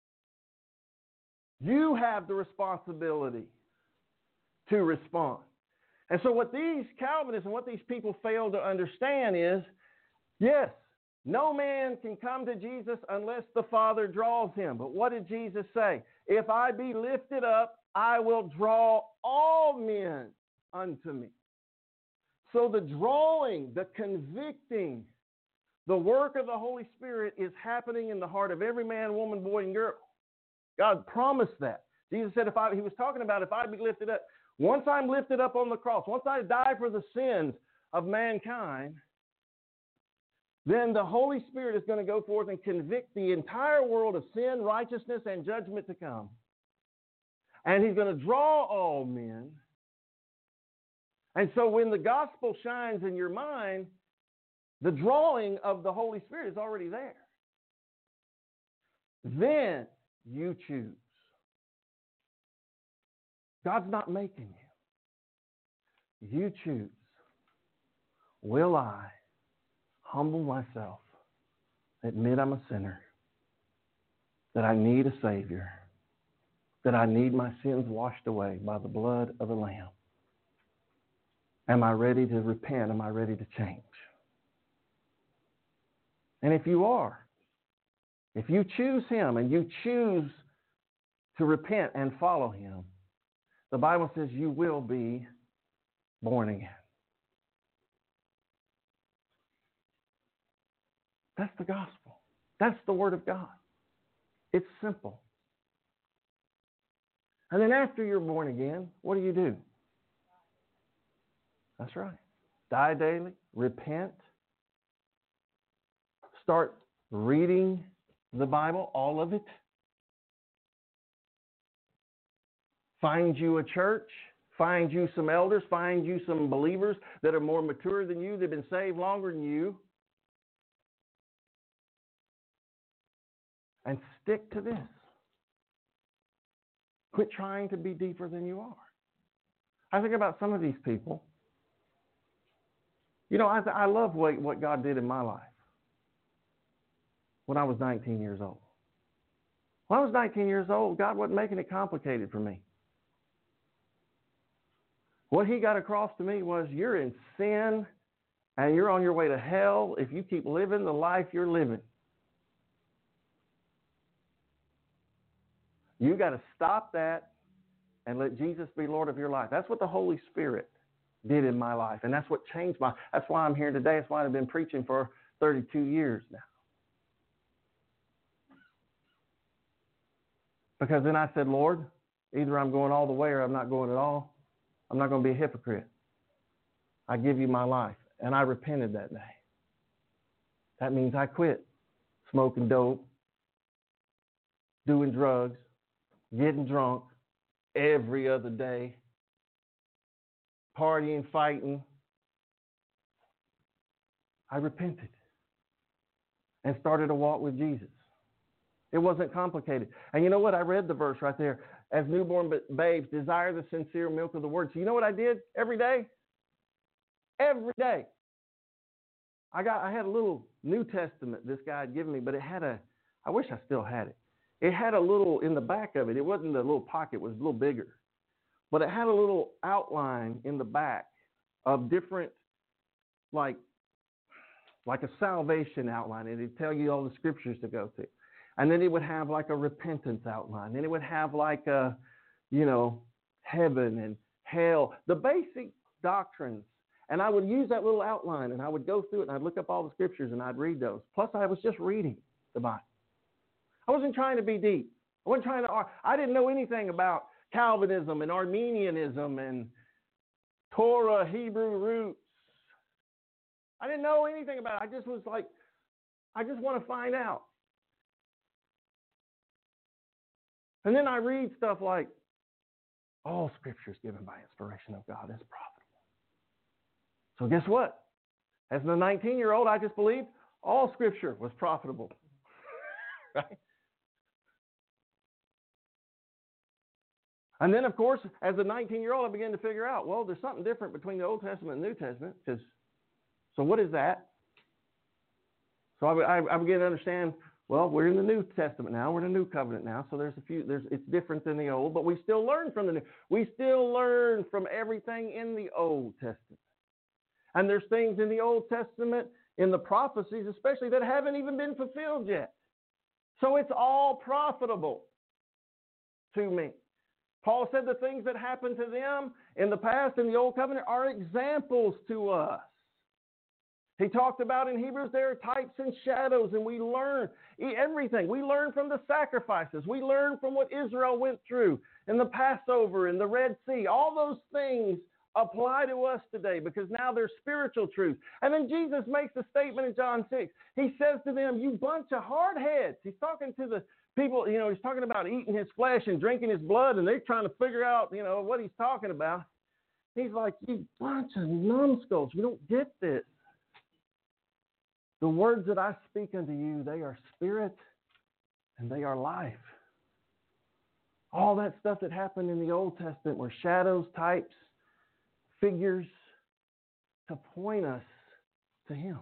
Speaker 1: you have the responsibility to respond. And so what these Calvinists and what these people fail to understand is, yes, no man can come to Jesus unless the Father draws him. But what did Jesus say? If I be lifted up, I will draw all men unto me. So the drawing, the convicting, the work of the Holy Spirit is happening in the heart of every man, woman, boy, and girl. God promised that. Jesus said, if I, he was talking about if I be lifted up, once I'm lifted up on the cross, once I die for the sins of mankind, then the Holy Spirit is going to go forth and convict the entire world of sin, righteousness, and judgment to come. And He's going to draw all men. And so when the gospel shines in your mind, the drawing of the Holy Spirit is already there. Then you choose. God's not making you. You choose. Will I humble myself, admit I'm a sinner, that I need a Savior, that I need my sins washed away by the blood of the Lamb? Am I ready to repent? Am I ready to change? And if you are, if you choose Him and you choose to repent and follow Him, the Bible says you will be born again. That's the gospel. That's the Word of God. It's simple. And then after you're born again, what do you do? That's right. Die daily. Repent. Start reading the Bible, all of it. Find you a church. Find you some elders. Find you some believers that are more mature than you. They've been saved longer than you. And stick to this. Quit trying to be deeper than you are. I think about some of these people. You know, I, I love what, what God did in my life when I was nineteen years old. When I was nineteen years old, God wasn't making it complicated for me. What he got across to me was, you're in sin and you're on your way to hell if you keep living the life you're living. You got to stop that and let Jesus be Lord of your life. That's what the Holy Spirit did in my life. And that's what changed my, that's why I'm here today. That's why I've been preaching for thirty-two years now. Because then I said, Lord, either I'm going all the way or I'm not going at all. I'm not going to be a hypocrite. I give you my life. And I repented that day. That means I quit smoking dope, doing drugs, getting drunk every other day, partying, fighting. I repented and started a walk with Jesus. It wasn't complicated. And you know what? I read the verse right there. As newborn babes, desire the sincere milk of the word. So you know what I did every day? Every day. I got. I had a little New Testament this guy had given me, but it had a, I wish I still had it. It had a little, in the back of it, it wasn't a little pocket, it was a little bigger. But it had a little outline in the back of different, like, like a salvation outline. And it'd tell you all the scriptures to go to. And then it would have like a repentance outline. Then it would have like a, you know, heaven and hell, the basic doctrines. And I would use that little outline and I would go through it and I'd look up all the scriptures and I'd read those. Plus I was just reading the Bible. I wasn't trying to be deep. I wasn't trying to, I didn't know anything about Calvinism and Arminianism and Torah, Hebrew roots. I didn't know anything about it. I just was like, I just want to find out. And then I read stuff like, all scripture is given by inspiration of God is profitable. So guess what? As a nineteen-year-old, I just believed all scripture was profitable. Right? And then, of course, as a nineteen-year-old, I began to figure out, well, there's something different between the Old Testament and New Testament. Because, so what is that? So I, I, I began to understand, well, we're in the New Testament now. We're in the New Covenant now. So there's a few, there's, it's different than the Old, but we still learn from the New. We still learn from everything in the Old Testament. And there's things in the Old Testament, in the prophecies especially, that haven't even been fulfilled yet. So it's all profitable to me. Paul said the things that happened to them in the past in the Old Covenant are examples to us. He talked about in Hebrews there are types and shadows, and we learn everything. We learn from the sacrifices. We learn from what Israel went through in the Passover and the Red Sea. All those things apply to us today because now they're spiritual truth. And then Jesus makes a statement in John six. He says to them, you bunch of hard heads. He's talking to the people, you know, he's talking about eating his flesh and drinking his blood, and they're trying to figure out, you know, what he's talking about. He's like, you bunch of numbskulls. You don't get this. The words that I speak unto you, they are spirit and they are life. All that stuff that happened in the Old Testament were shadows, types, figures to point us to him.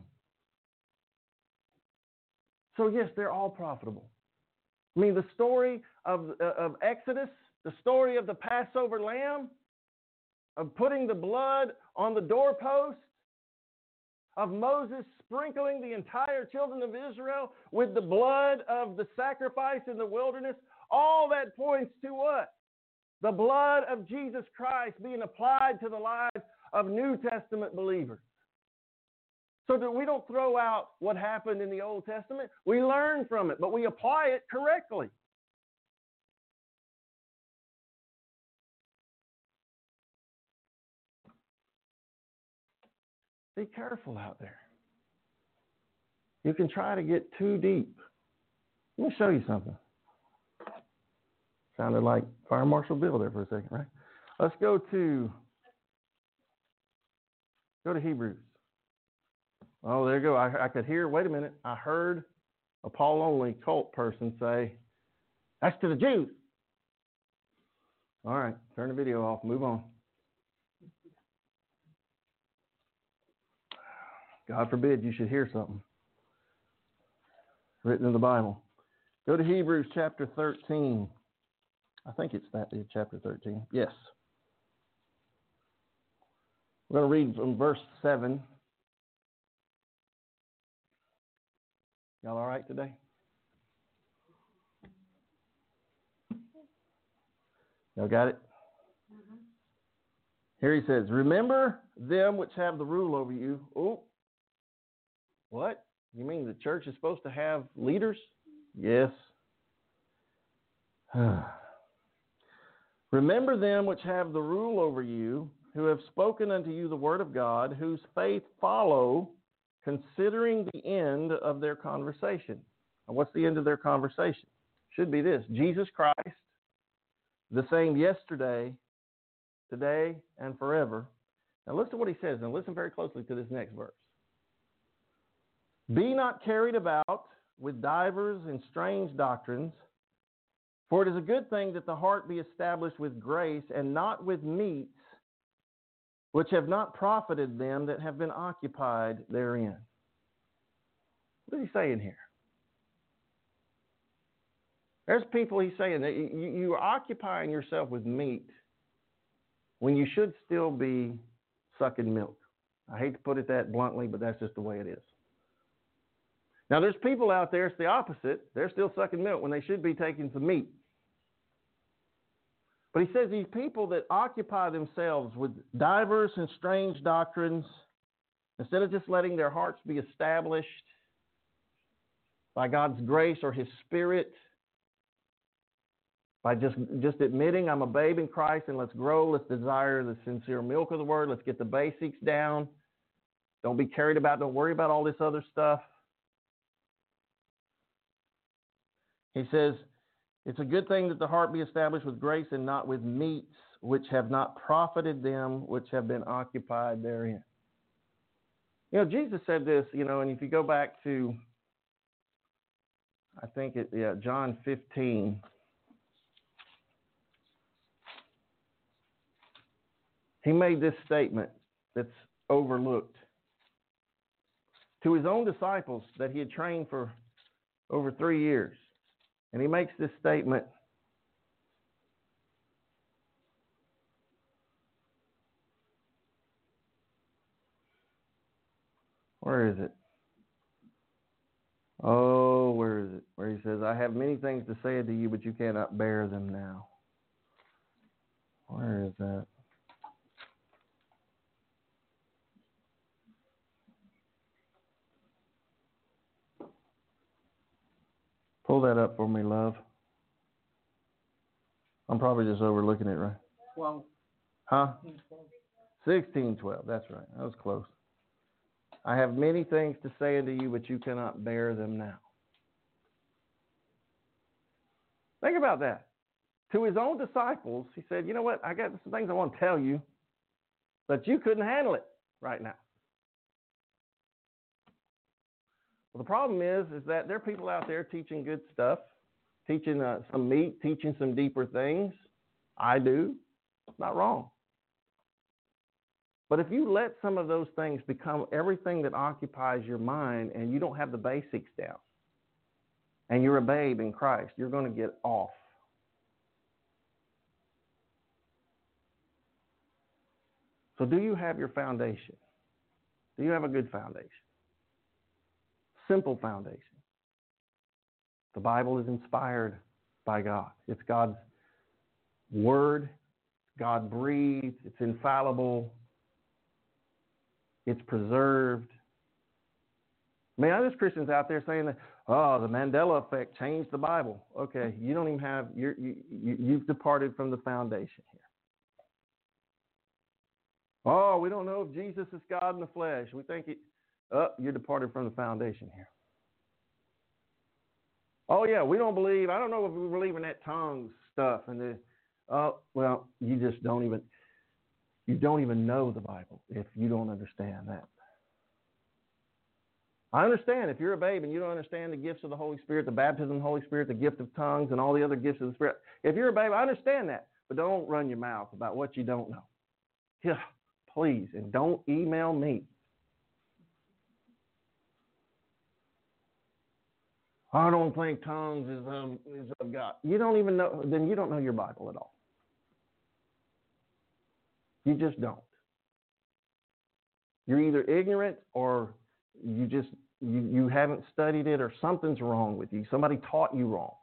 Speaker 1: So yes, they're all profitable. I mean, the story of, uh, of Exodus, the story of the Passover lamb, of putting the blood on the doorpost, of Moses sprinkling the entire children of Israel with the blood of the sacrifice in the wilderness, all that points to what? The blood of Jesus Christ being applied to the lives of New Testament believers. So that we don't throw out what happened in the Old Testament. We learn from it, but we apply it correctly. Be careful out there. You can try to get too deep. Let me show you something. Sounded like Fire Marshal Bill there for a second, right? Let's go to go to Hebrews. Oh, there you go. I, I could hear, wait a minute. I heard a Paul-only cult person say, that's to the Jews. All right, turn the video off. Move on. God forbid you should hear something written in the Bible. Go to Hebrews chapter thirteen. I think it's that chapter thirteen. Yes. We're going to read from verse seven. Y'all all right today? Y'all got it? Mm-hmm. Here he says, remember them which have the rule over you. Oh, what? You mean the church is supposed to have leaders? Yes. Remember them which have the rule over you, who have spoken unto you the word of God, whose faith follow, considering the end of their conversation. And what's the end of their conversation? Should be this: Jesus Christ, the same yesterday, today, and forever. Now listen to what he says, and listen very closely to this next verse. Be not carried about with divers and strange doctrines, for it is a good thing that the heart be established with grace, and not with meats, which have not profited them that have been occupied therein. What is he saying here? There's people, he's saying, that you, you are occupying yourself with meat when you should still be sucking milk. I hate to put it that bluntly, but that's just the way it is. Now, there's people out there, it's the opposite. They're still sucking milk when they should be taking some meat. But he says these people that occupy themselves with diverse and strange doctrines, instead of just letting their hearts be established by God's grace or his Spirit, by just, just admitting I'm a babe in Christ and let's grow, let's desire the sincere milk of the word, let's get the basics down. Don't be carried about, don't worry about all this other stuff. He says, it's a good thing that the heart be established with grace and not with meats, which have not profited them, which have been occupied therein. You know, Jesus said this, you know, and if you go back to, I think it, yeah, John fifteen. He made this statement that's overlooked to his own disciples that he had trained for over three years. And he makes this statement. Where is it? Oh, where is it? Where he says, I have many things to say to you, but you cannot bear them now. Where is that? Pull that up for me, love. I'm probably just overlooking it, right?
Speaker 2: twelve.
Speaker 1: Huh? sixteen twelve. That's right. That was close. I have many things to say unto you, but you cannot bear them now. Think about that. To his own disciples, he said, you know what? I got some things I want to tell you, but you couldn't handle it right now. Well, the problem is, is that there are people out there teaching good stuff, teaching uh, some meat, teaching some deeper things. I do. It's not wrong. But if you let some of those things become everything that occupies your mind and you don't have the basics down, and you're a babe in Christ, you're going to get off. So do you have your foundation? Do you have a good foundation? Simple foundation. The Bible is inspired by God. It's God's word. God breathed. It's infallible. It's preserved. I mean, there's Christians out there saying that, oh, the Mandela effect changed the Bible. Okay, you don't even have, you're, you, you, you've departed from the foundation here. Oh, we don't know if Jesus is God in the flesh. We think it, oh, you're departed from the foundation here. Oh, yeah, we don't believe, I don't know if we believe in that tongues stuff. And the, oh, well, you just don't even, you don't even know the Bible if you don't understand that. I understand if you're a babe and you don't understand the gifts of the Holy Spirit, the baptism of the Holy Spirit, the gift of tongues, and all the other gifts of the Spirit. If you're a babe, I understand that. But don't run your mouth about what you don't know. Yeah, please. And don't email me. I don't think tongues is, um, is of God. You don't even know, then you don't know your Bible at all. You just don't. You're either ignorant or you just, you, you haven't studied it, or something's wrong with you. Somebody taught you wrong.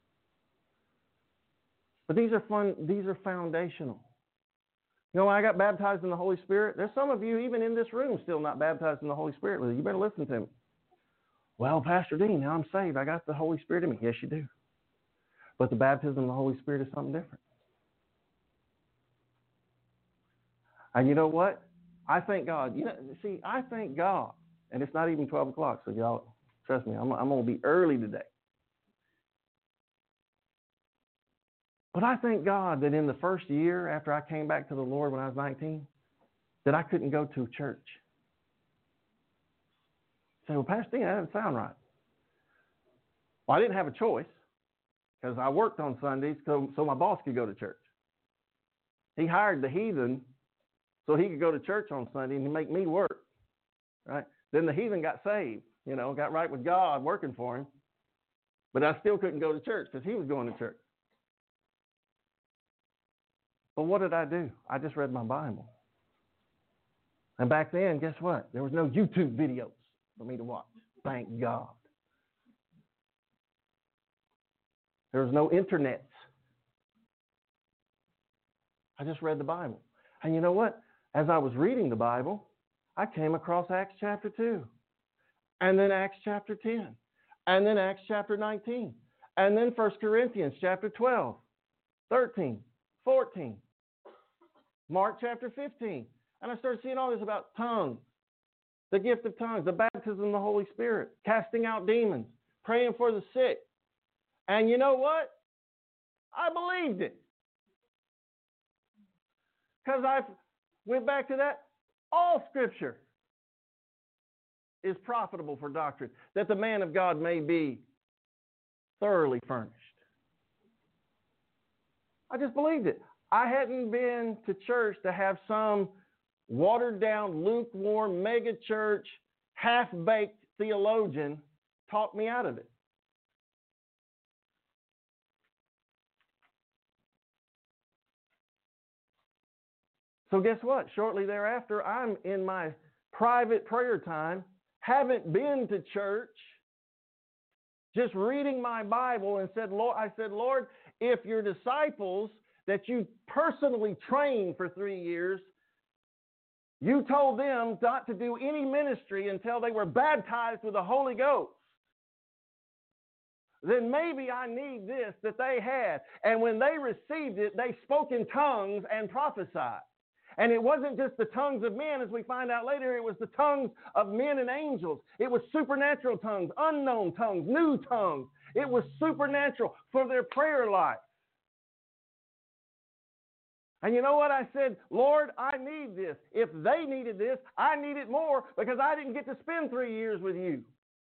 Speaker 1: But these are fun, these are foundational. You know, when I got baptized in the Holy Spirit, there's some of you even in this room still not baptized in the Holy Spirit. You better listen to me. Well, Pastor Dean, now I'm saved. I got the Holy Spirit in me. Yes, you do. But the baptism of the Holy Spirit is something different. And you know what? I thank God. You know, see, I thank God. And it's not even twelve o'clock, so y'all, trust me, I'm, I'm going to be early today. But I thank God that in the first year after I came back to the Lord when I was nineteen, that I couldn't go to church. Say, well, Pastor Dean, that doesn't sound right. Well, I didn't have a choice because I worked on Sundays so, so my boss could go to church. He hired the heathen so he could go to church on Sunday and make me work, right? Then the heathen got saved, you know, got right with God working for him. But I still couldn't go to church because he was going to church. But what did I do? I just read my Bible. And back then, guess what? There was no YouTube videos for me to watch. Thank God. There was no internet. I just read the Bible. And you know what? As I was reading the Bible, I came across Acts chapter two. And then Acts chapter ten. And then Acts chapter nineteen. And then First Corinthians chapter twelve, thirteen, fourteen. Mark chapter fifteen. And I started seeing all this about tongues, the gift of tongues, the baptism of the Holy Spirit, casting out demons, praying for the sick. And you know what? I believed it. Because I went back to that. All Scripture is profitable for doctrine, that the man of God may be thoroughly furnished. I just believed it. I hadn't been to church to have some watered down, lukewarm, mega church, half-baked theologian talk me out of it. So guess what? Shortly thereafter, I'm in my private prayer time, haven't been to church, just reading my Bible, and said, Lord, I said, Lord, if your disciples that you personally trained for three years, you told them not to do any ministry until they were baptized with the Holy Ghost, then maybe I need this that they had. And when they received it, they spoke in tongues and prophesied. And it wasn't just the tongues of men, as we find out later. It was the tongues of men and angels. It was supernatural tongues, unknown tongues, new tongues. It was supernatural for their prayer life. And you know what? I said, Lord, I need this. If they needed this, I need it more, because I didn't get to spend three years with you.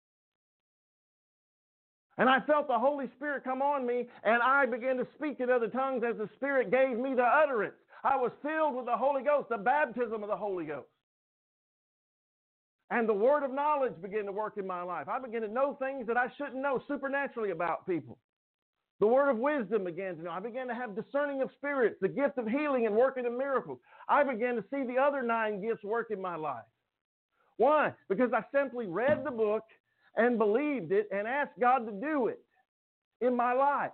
Speaker 1: And I felt the Holy Spirit come on me, and I began to speak in other tongues as the Spirit gave me the utterance. I was filled with the Holy Ghost, the baptism of the Holy Ghost. And the word of knowledge began to work in my life. I began to know things that I shouldn't know supernaturally about people. The word of wisdom began to know. I began to have discerning of spirits, the gift of healing and working of miracles. I began to see the other nine gifts work in my life. Why? Because I simply read the book and believed it and asked God to do it in my life.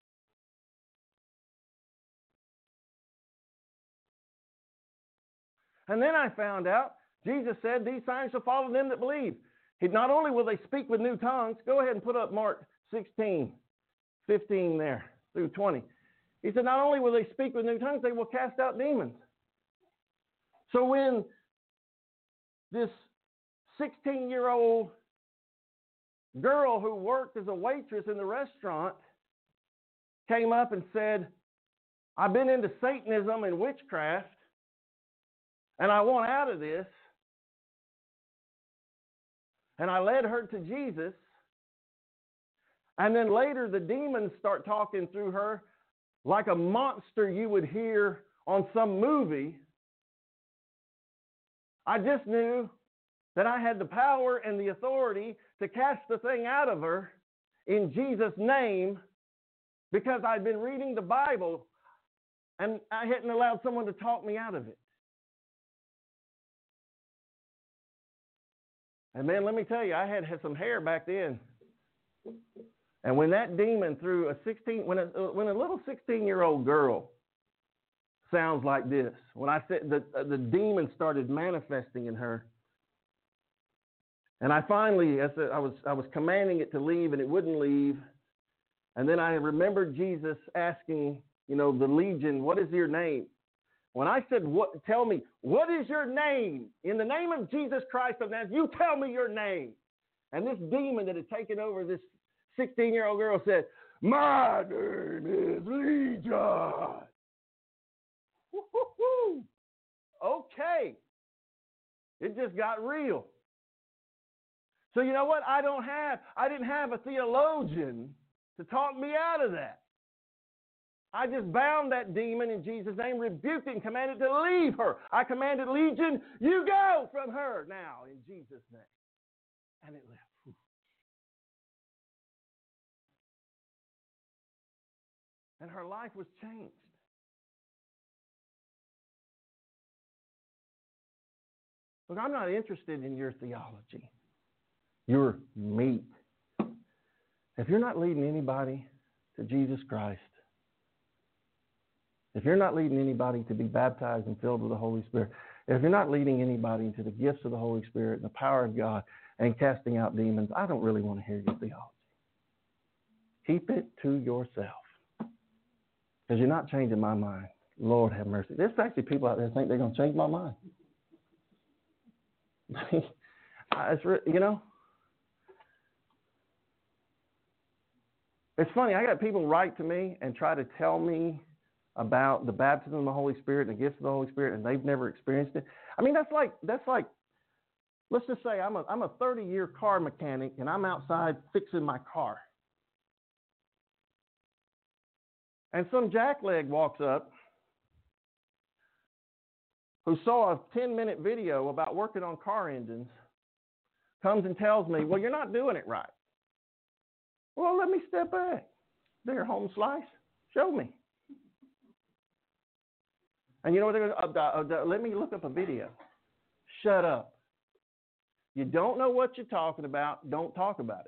Speaker 1: And then I found out, Jesus said, these signs shall follow them that believe. He, not only will they speak with new tongues, go ahead and put up Mark sixteen, fifteen there through twenty. He said, not only will they speak with new tongues, they will cast out demons. So when this sixteen-year-old girl who worked as a waitress in the restaurant came up and said, I've been into Satanism and witchcraft, and I want out of this, and I led her to Jesus, and then later the demons start talking through her like a monster you would hear on some movie, I just knew that I had the power and the authority to cast the thing out of her in Jesus' name, because I'd been reading the Bible and I hadn't allowed someone to talk me out of it. And man, let me tell you, I had, had some hair back then. And when that demon threw a sixteen, when a, when a little sixteen-year-old girl sounds like this, when I said the the demon started manifesting in her, and I finally, I, said, I was I was commanding it to leave, and it wouldn't leave. And then I remembered Jesus asking, you know, the legion, "What is your name?" When I said, "What? Tell me, what is your name? In the name of Jesus Christ of Nazareth, you tell me your name." And this demon that had taken over this sixteen-year-old girl said, "My name is Legion." Woo-hoo-hoo. Okay. It just got real. So you know what? I don't have, I didn't have a theologian to talk me out of that. I just bound that demon in Jesus' name, rebuked it, and commanded to leave her. I commanded, Legion, you go from her now in Jesus' name. And it left. And her life was changed. Look, I'm not interested in your theology, your meat. If you're not leading anybody to Jesus Christ, if you're not leading anybody to be baptized and filled with the Holy Spirit, if you're not leading anybody into the gifts of the Holy Spirit and the power of God and casting out demons, I don't really want to hear your theology. Keep it to yourself. Because you're not changing my mind. Lord have mercy. There's actually people out there that think they're going to change my mind. It's, you know, it's funny. I got people write to me and try to tell me about the baptism of the Holy Spirit and the gifts of the Holy Spirit, and they've never experienced it. I mean, that's like that's like. Let's just say I'm a I'm a thirty-year car mechanic, and I'm outside fixing my car. And some jackleg walks up who saw a ten-minute video about working on car engines, comes and tells me, well, you're not doing it right. Well, let me step back. There, home slice. Show me. And you know what they're going to uh, uh, let me look up a video. Shut up. You don't know what you're talking about. Don't talk about it.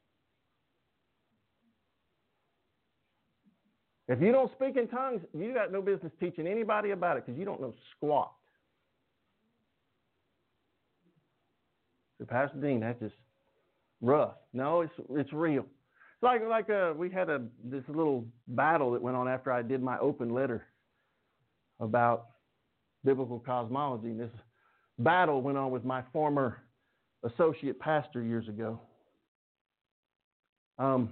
Speaker 1: If you don't speak in tongues, you got no business teaching anybody about it because you don't know squat. So Pastor Dean, that's just rough. No, it's it's real. It's like like uh, we had a this little battle that went on after I did my open letter about biblical cosmology. And this battle went on with my former associate pastor years ago. Um.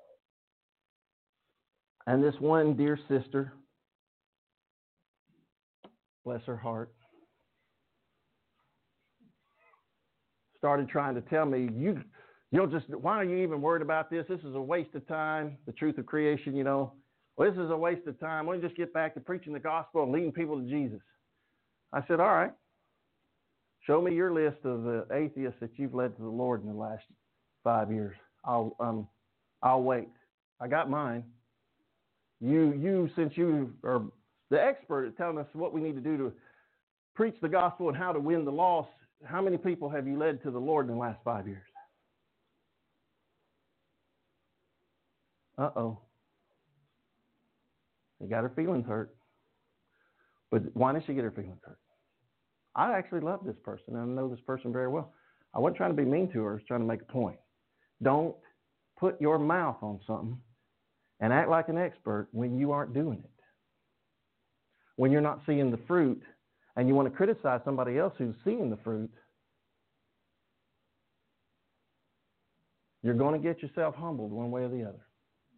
Speaker 1: And this one dear sister, bless her heart, started trying to tell me, you, you'll just, why are you even worried about this? This is a waste of time, the truth of creation, you know. Well, this is a waste of time. Why don't you just get back to preaching the gospel and leading people to Jesus? I said, all right. Show me your list of the atheists that you've led to the Lord in the last five years. I'll, um, I'll wait. I got mine. You, you, since you are the expert at telling us what we need to do to preach the gospel and how to win the lost, how many people have you led to the Lord in the last five years? Uh-oh. She got her feelings hurt. But why did she get her feelings hurt? I actually love this person, and I know this person very well. I wasn't trying to be mean to her. I was trying to make a point. Don't put your mouth on something and act like an expert when you aren't doing it. When you're not seeing the fruit and you want to criticize somebody else who's seeing the fruit, you're going to get yourself humbled one way or the other.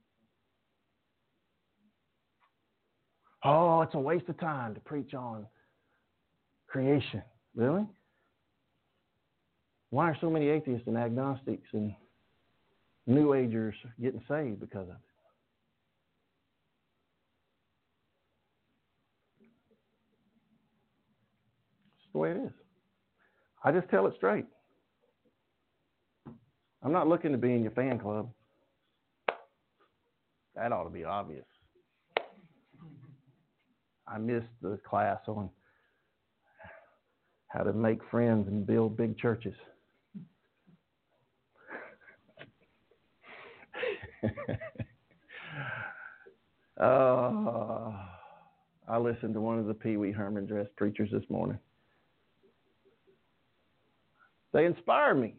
Speaker 1: Oh, it's a waste of time to preach on creation. Really? Why are so many atheists and agnostics and New Agers getting saved because of it? It's the way it is. I just tell it straight. I'm not looking to be in your fan club. That ought to be obvious. I missed the class on how to make friends and build big churches. uh, I listened to one of the Pee Wee Herman dress preachers this morning. They inspire me.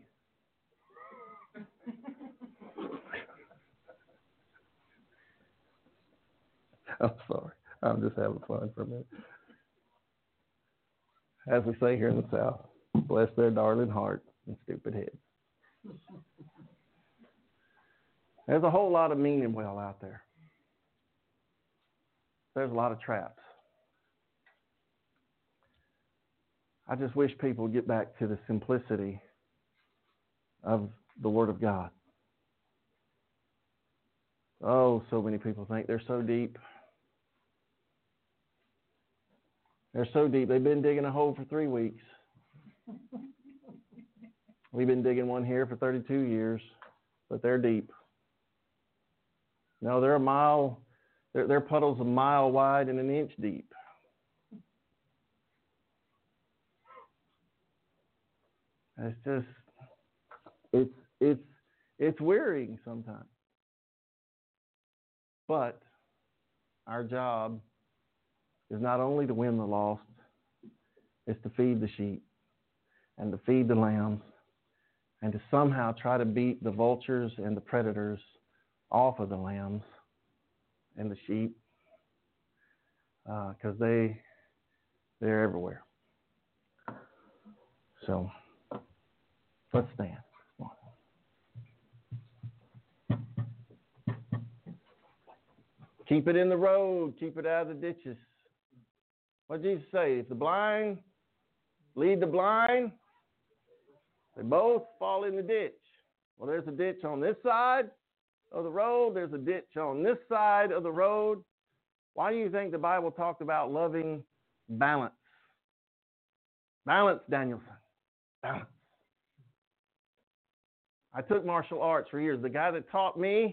Speaker 1: I'm sorry. I'm just having fun for a minute. As we say here in the South, bless their darling heart and stupid heads. There's a whole lot of meaning well out there. There's a lot of traps. I just wish people would get back to the simplicity of the Word of God. Oh, so many people think they're so deep. They're so deep. They've been digging a hole for three weeks. We've been digging one here for thirty-two years, but they're deep. No, they're a mile, they're, they're puddles a mile wide and an inch deep. It's just, it's, it's, it's wearying sometimes. But our job is not only to win the lost, it's to feed the sheep and to feed the lambs and to somehow try to beat the vultures and the predators off of the lambs and the sheep, because uh, they, they're everywhere. So let's stand. Keep it in the road. Keep it out of the ditches. What did Jesus say? If the blind lead the blind, they both fall in the ditch. Well, there's a ditch on this side of the road. There's a ditch on this side of the road. Why do you think the Bible talked about loving balance? Balance, Danielson. Balance. I took martial arts for years. The guy that taught me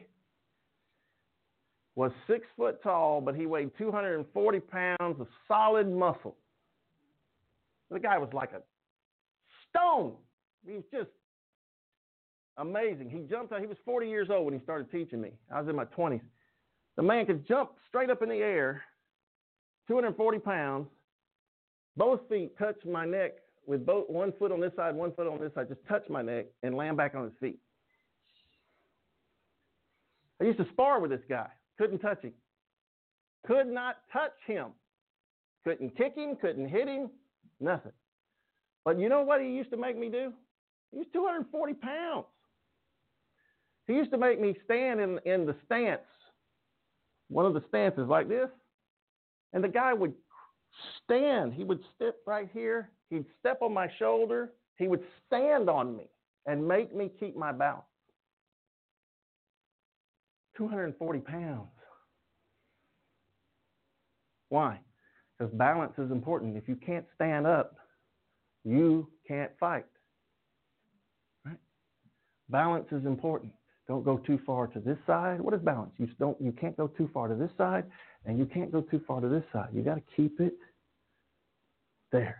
Speaker 1: was six foot tall, but he weighed two hundred forty pounds of solid muscle. The guy was like a stone. He was just amazing. He jumped out. He was forty years old when he started teaching me. I was in my twenties. The man could jump straight up in the air, two hundred forty pounds. Both feet touched my neck with both one foot on this side, one foot on this side. Just touched my neck and land back on his feet. I used to spar with this guy. Couldn't touch him. Could not touch him. Couldn't kick him. Couldn't hit him. Nothing. But you know what he used to make me do? He was two hundred forty pounds. He used to make me stand in, in the stance, one of the stances like this, and the guy would stand. He would step right here. He'd step on my shoulder. He would stand on me and make me keep my balance. two hundred forty pounds. Why? Because balance is important. If you can't stand up, you can't fight. Right? Balance is important. Don't go too far to this side. What is balance? You don't. You can't go too far to this side, and you can't go too far to this side. You got to keep it there.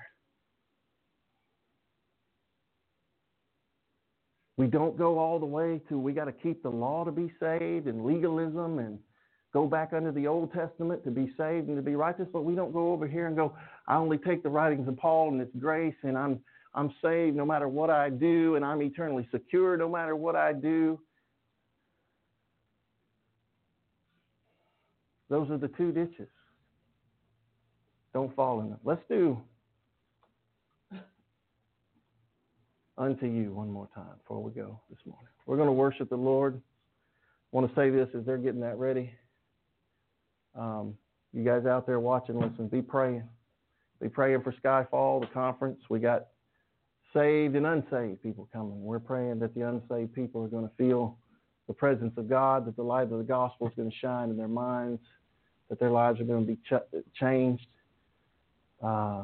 Speaker 1: We don't go all the way to we got to keep the law to be saved and legalism and go back under the Old Testament to be saved and to be righteous, but we don't go over here and go, I only take the writings of Paul and it's grace and I'm I'm saved no matter what I do and I'm eternally secure no matter what I do. Those are the two ditches. Don't fall in them. Let's do unto you one more time before we go this morning. We're going to worship the Lord. I want to say this as they're getting that ready. Um, you guys out there watching, listen, be praying. Be praying for Skyfall, the conference. We got saved and unsaved people coming. We're praying that the unsaved people are going to feel the presence of God, that the light of the gospel is going to shine in their minds, that their lives are going to be ch- changed. Uh,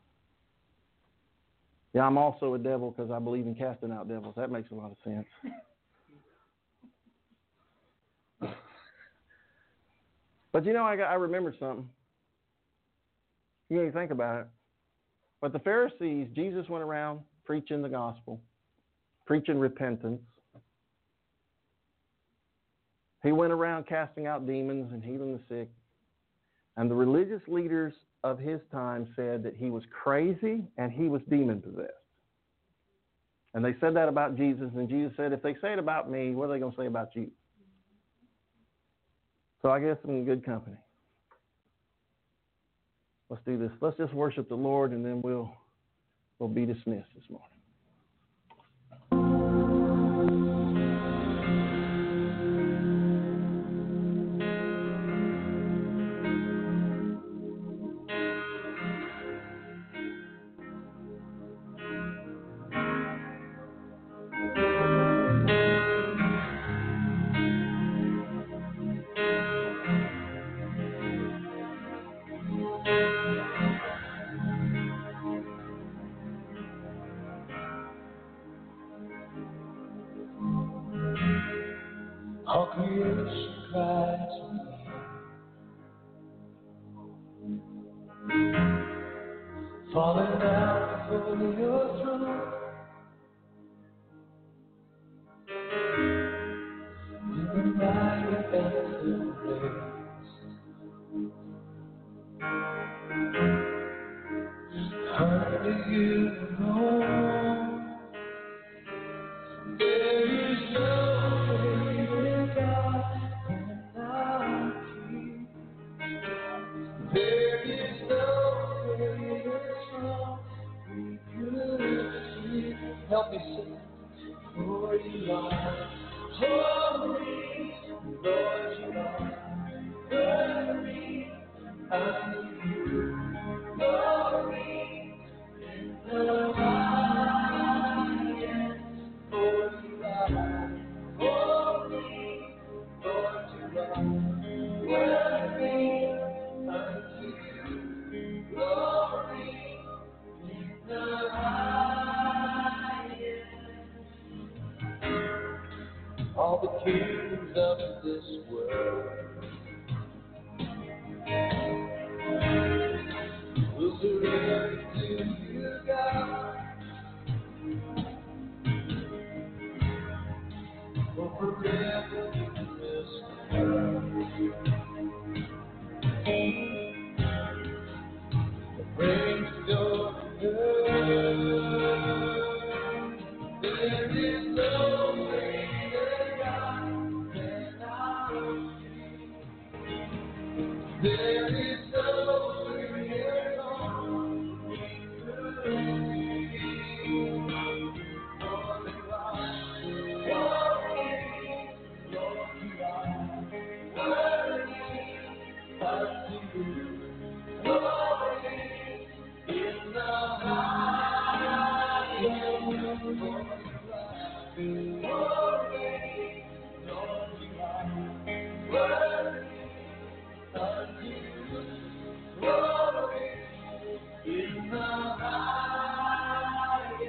Speaker 1: yeah, I'm also a devil because I believe in casting out devils. That makes a lot of sense. But you know, I, got, I remembered something. You didn't think about it. But the Pharisees, Jesus went around preaching the gospel, preaching repentance. He went around casting out demons and healing the sick. And the religious leaders of his time said that he was crazy and he was demon-possessed. And they said that about Jesus. And Jesus said, if they say it about me, what are they going to say about you? So I guess I'm in good company. Let's do this. Let's just worship the Lord, and then we'll we'll be dismissed this morning.
Speaker 2: All creation cries for you, falling down before your throne. In the mighty anthem raised, under you alone. There is no greater God than our King. There is no greater song we could sing. Help me sing. For you are holy, Lord, you are worthy of you. Glory in the highest. For you are holy, Lord, you are worthy of you. Glory in the highest. All the kings of this world will surrender to you, God. For forever you will stand. The praise of your earth. There is no greater God than our King. There is no greater song we could sing. For you are worthy, Lord, you are worthy of you. Glory in the highest. Glory, Lord, you are worthy of you. Glory in the highest.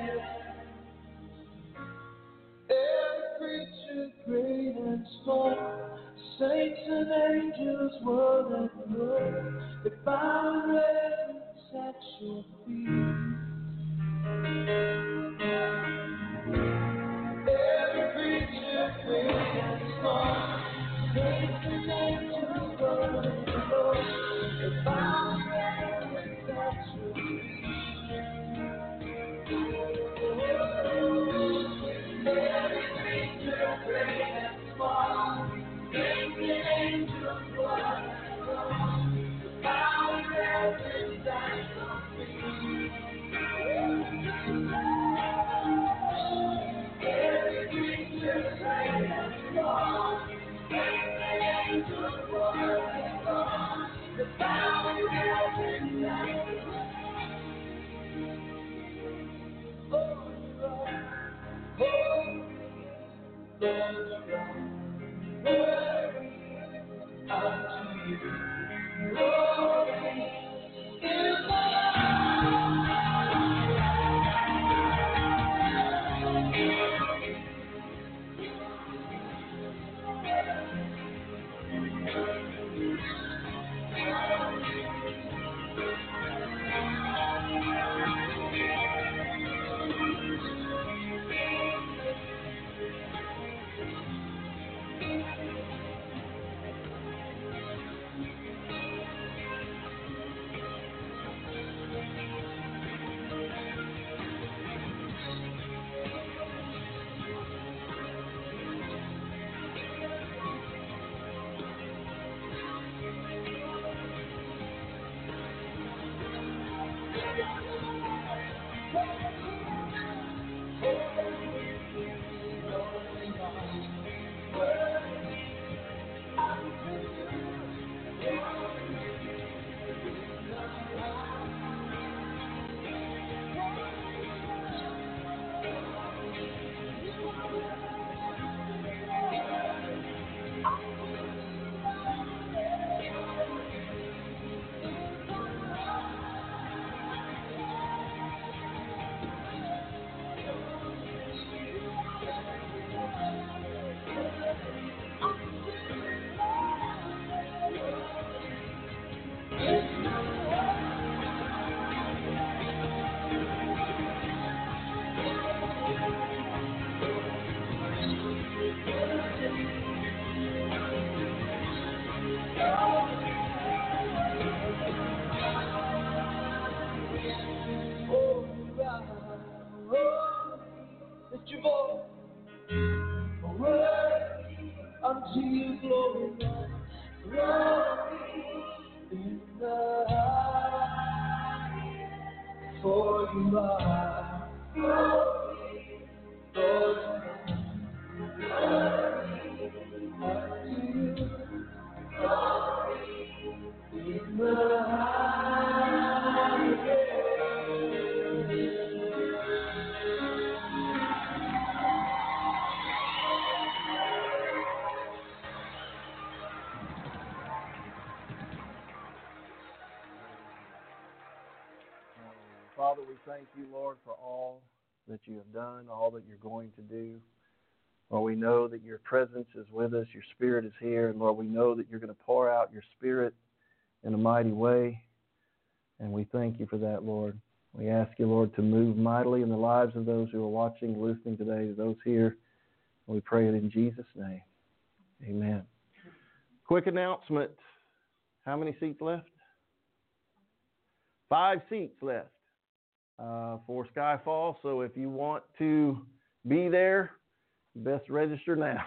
Speaker 2: Every creature, great and small, saints and angels, one and more, they bow in reverence at your feet. Every creature, great and small, saints and angels, one and more, they bow in reverence at your feet. Every creature, great and small, saints and angels, one and more, they bow in reverence. your voice. Worthy unto you, glory, Lord. Glory in the highest. For you are glory, Lord. Glory unto you, glory in the highest.
Speaker 1: Father, we thank you, Lord, for all that you have done, all that you're going to do. Lord, we know that your presence is with us, your Spirit is here, and Lord, we know that you're going to pour out your Spirit in a mighty way, and we thank you for that, Lord. We ask you, Lord, to move mightily in the lives of those who are watching, listening today, to those here, and we pray it in Jesus' name. Amen. Quick announcement. How many seats left? Five seats left uh, for Skyfall. So if you want to be there, you best register now.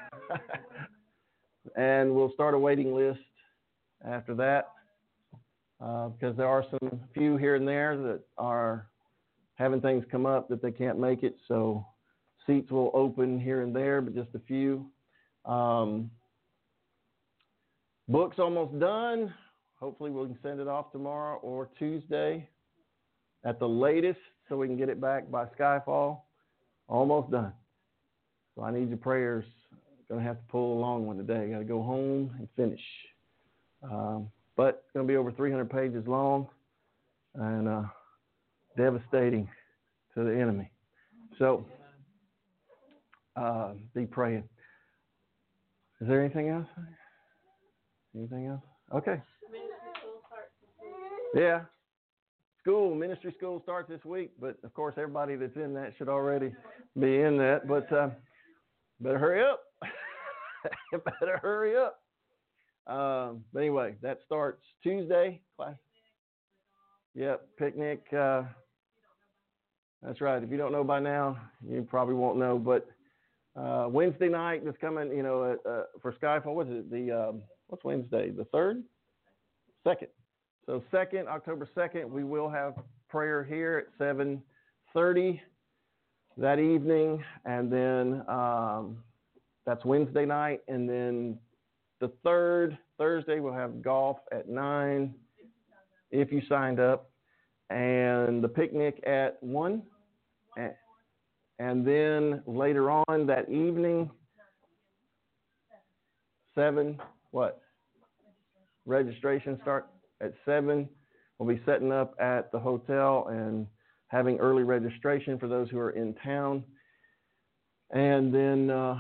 Speaker 1: And we'll start a waiting list after that uh, because there are some few here and there that are having things come up that they can't make it. So seats will open here and there, but just a few. Um, book's almost done. Hopefully we can send it off tomorrow or Tuesday at the latest so we can get it back by Skyfall. Almost done. So I need your prayers. Going to have to pull a long one today. Got to go home and finish. Um, but it's going to be over three hundred pages long and uh, devastating to the enemy. So uh, be praying. Is there anything else? Anything else? Okay. Yeah. School, ministry school starts this week, but of course everybody that's in that should already be in that. But uh, better hurry up. better hurry up. Um, but anyway, that starts Tuesday. Class. Yep, picnic. Uh, that's right. If you don't know by now, you probably won't know. But uh, Wednesday night is coming, you know, uh, uh, for Skyfall. What is it? The um, what's Wednesday? The third? Second. So second, October second, we will have prayer here at seven thirty that evening. And then um, that's Wednesday night. And then the third, Thursday, we'll have golf at nine if you signed up. And the picnic at one. And then later on that evening, seven, what? Registration start at seven. We'll be setting up at the hotel and having early registration for those who are in town. And then uh,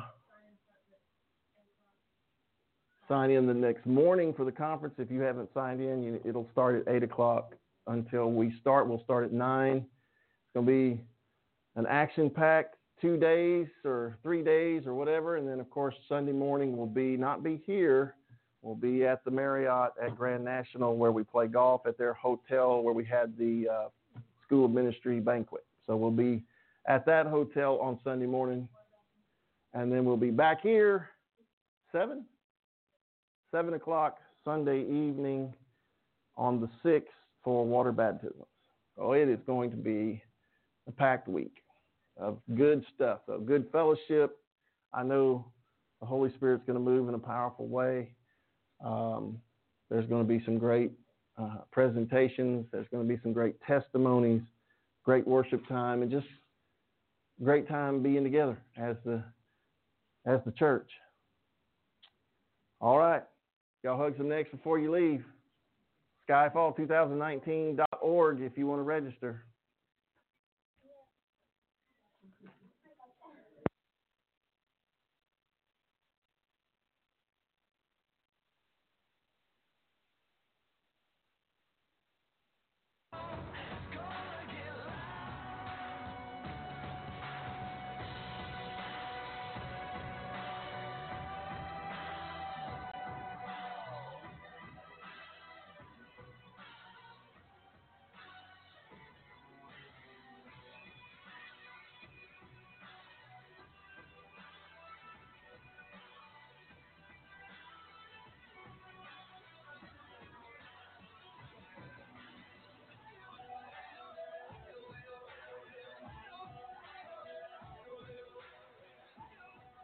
Speaker 1: sign in the next morning for the conference. If you haven't signed in, you, it'll start at eight o'clock until we start. We'll start at nine. It's going to be an action-packed two days or three days or whatever. And then, of course, Sunday morning will be not be here. We'll be at the Marriott at Grand National where we play golf at their hotel where we had the uh, School of Ministry banquet. So we'll be at that hotel on Sunday morning. And then we'll be back here seven? seven o'clock Sunday evening on the sixth for water baptisms. So it is going to be a packed week of good stuff, of good fellowship. I know the Holy Spirit's going to move in a powerful way. Um, there's going to be some great uh, presentations. There's going to be some great testimonies, great worship time, and just great time being together as the as the church. All right. Y'all hug some necks before you leave. Skyfall twenty nineteen dot org if you want to register.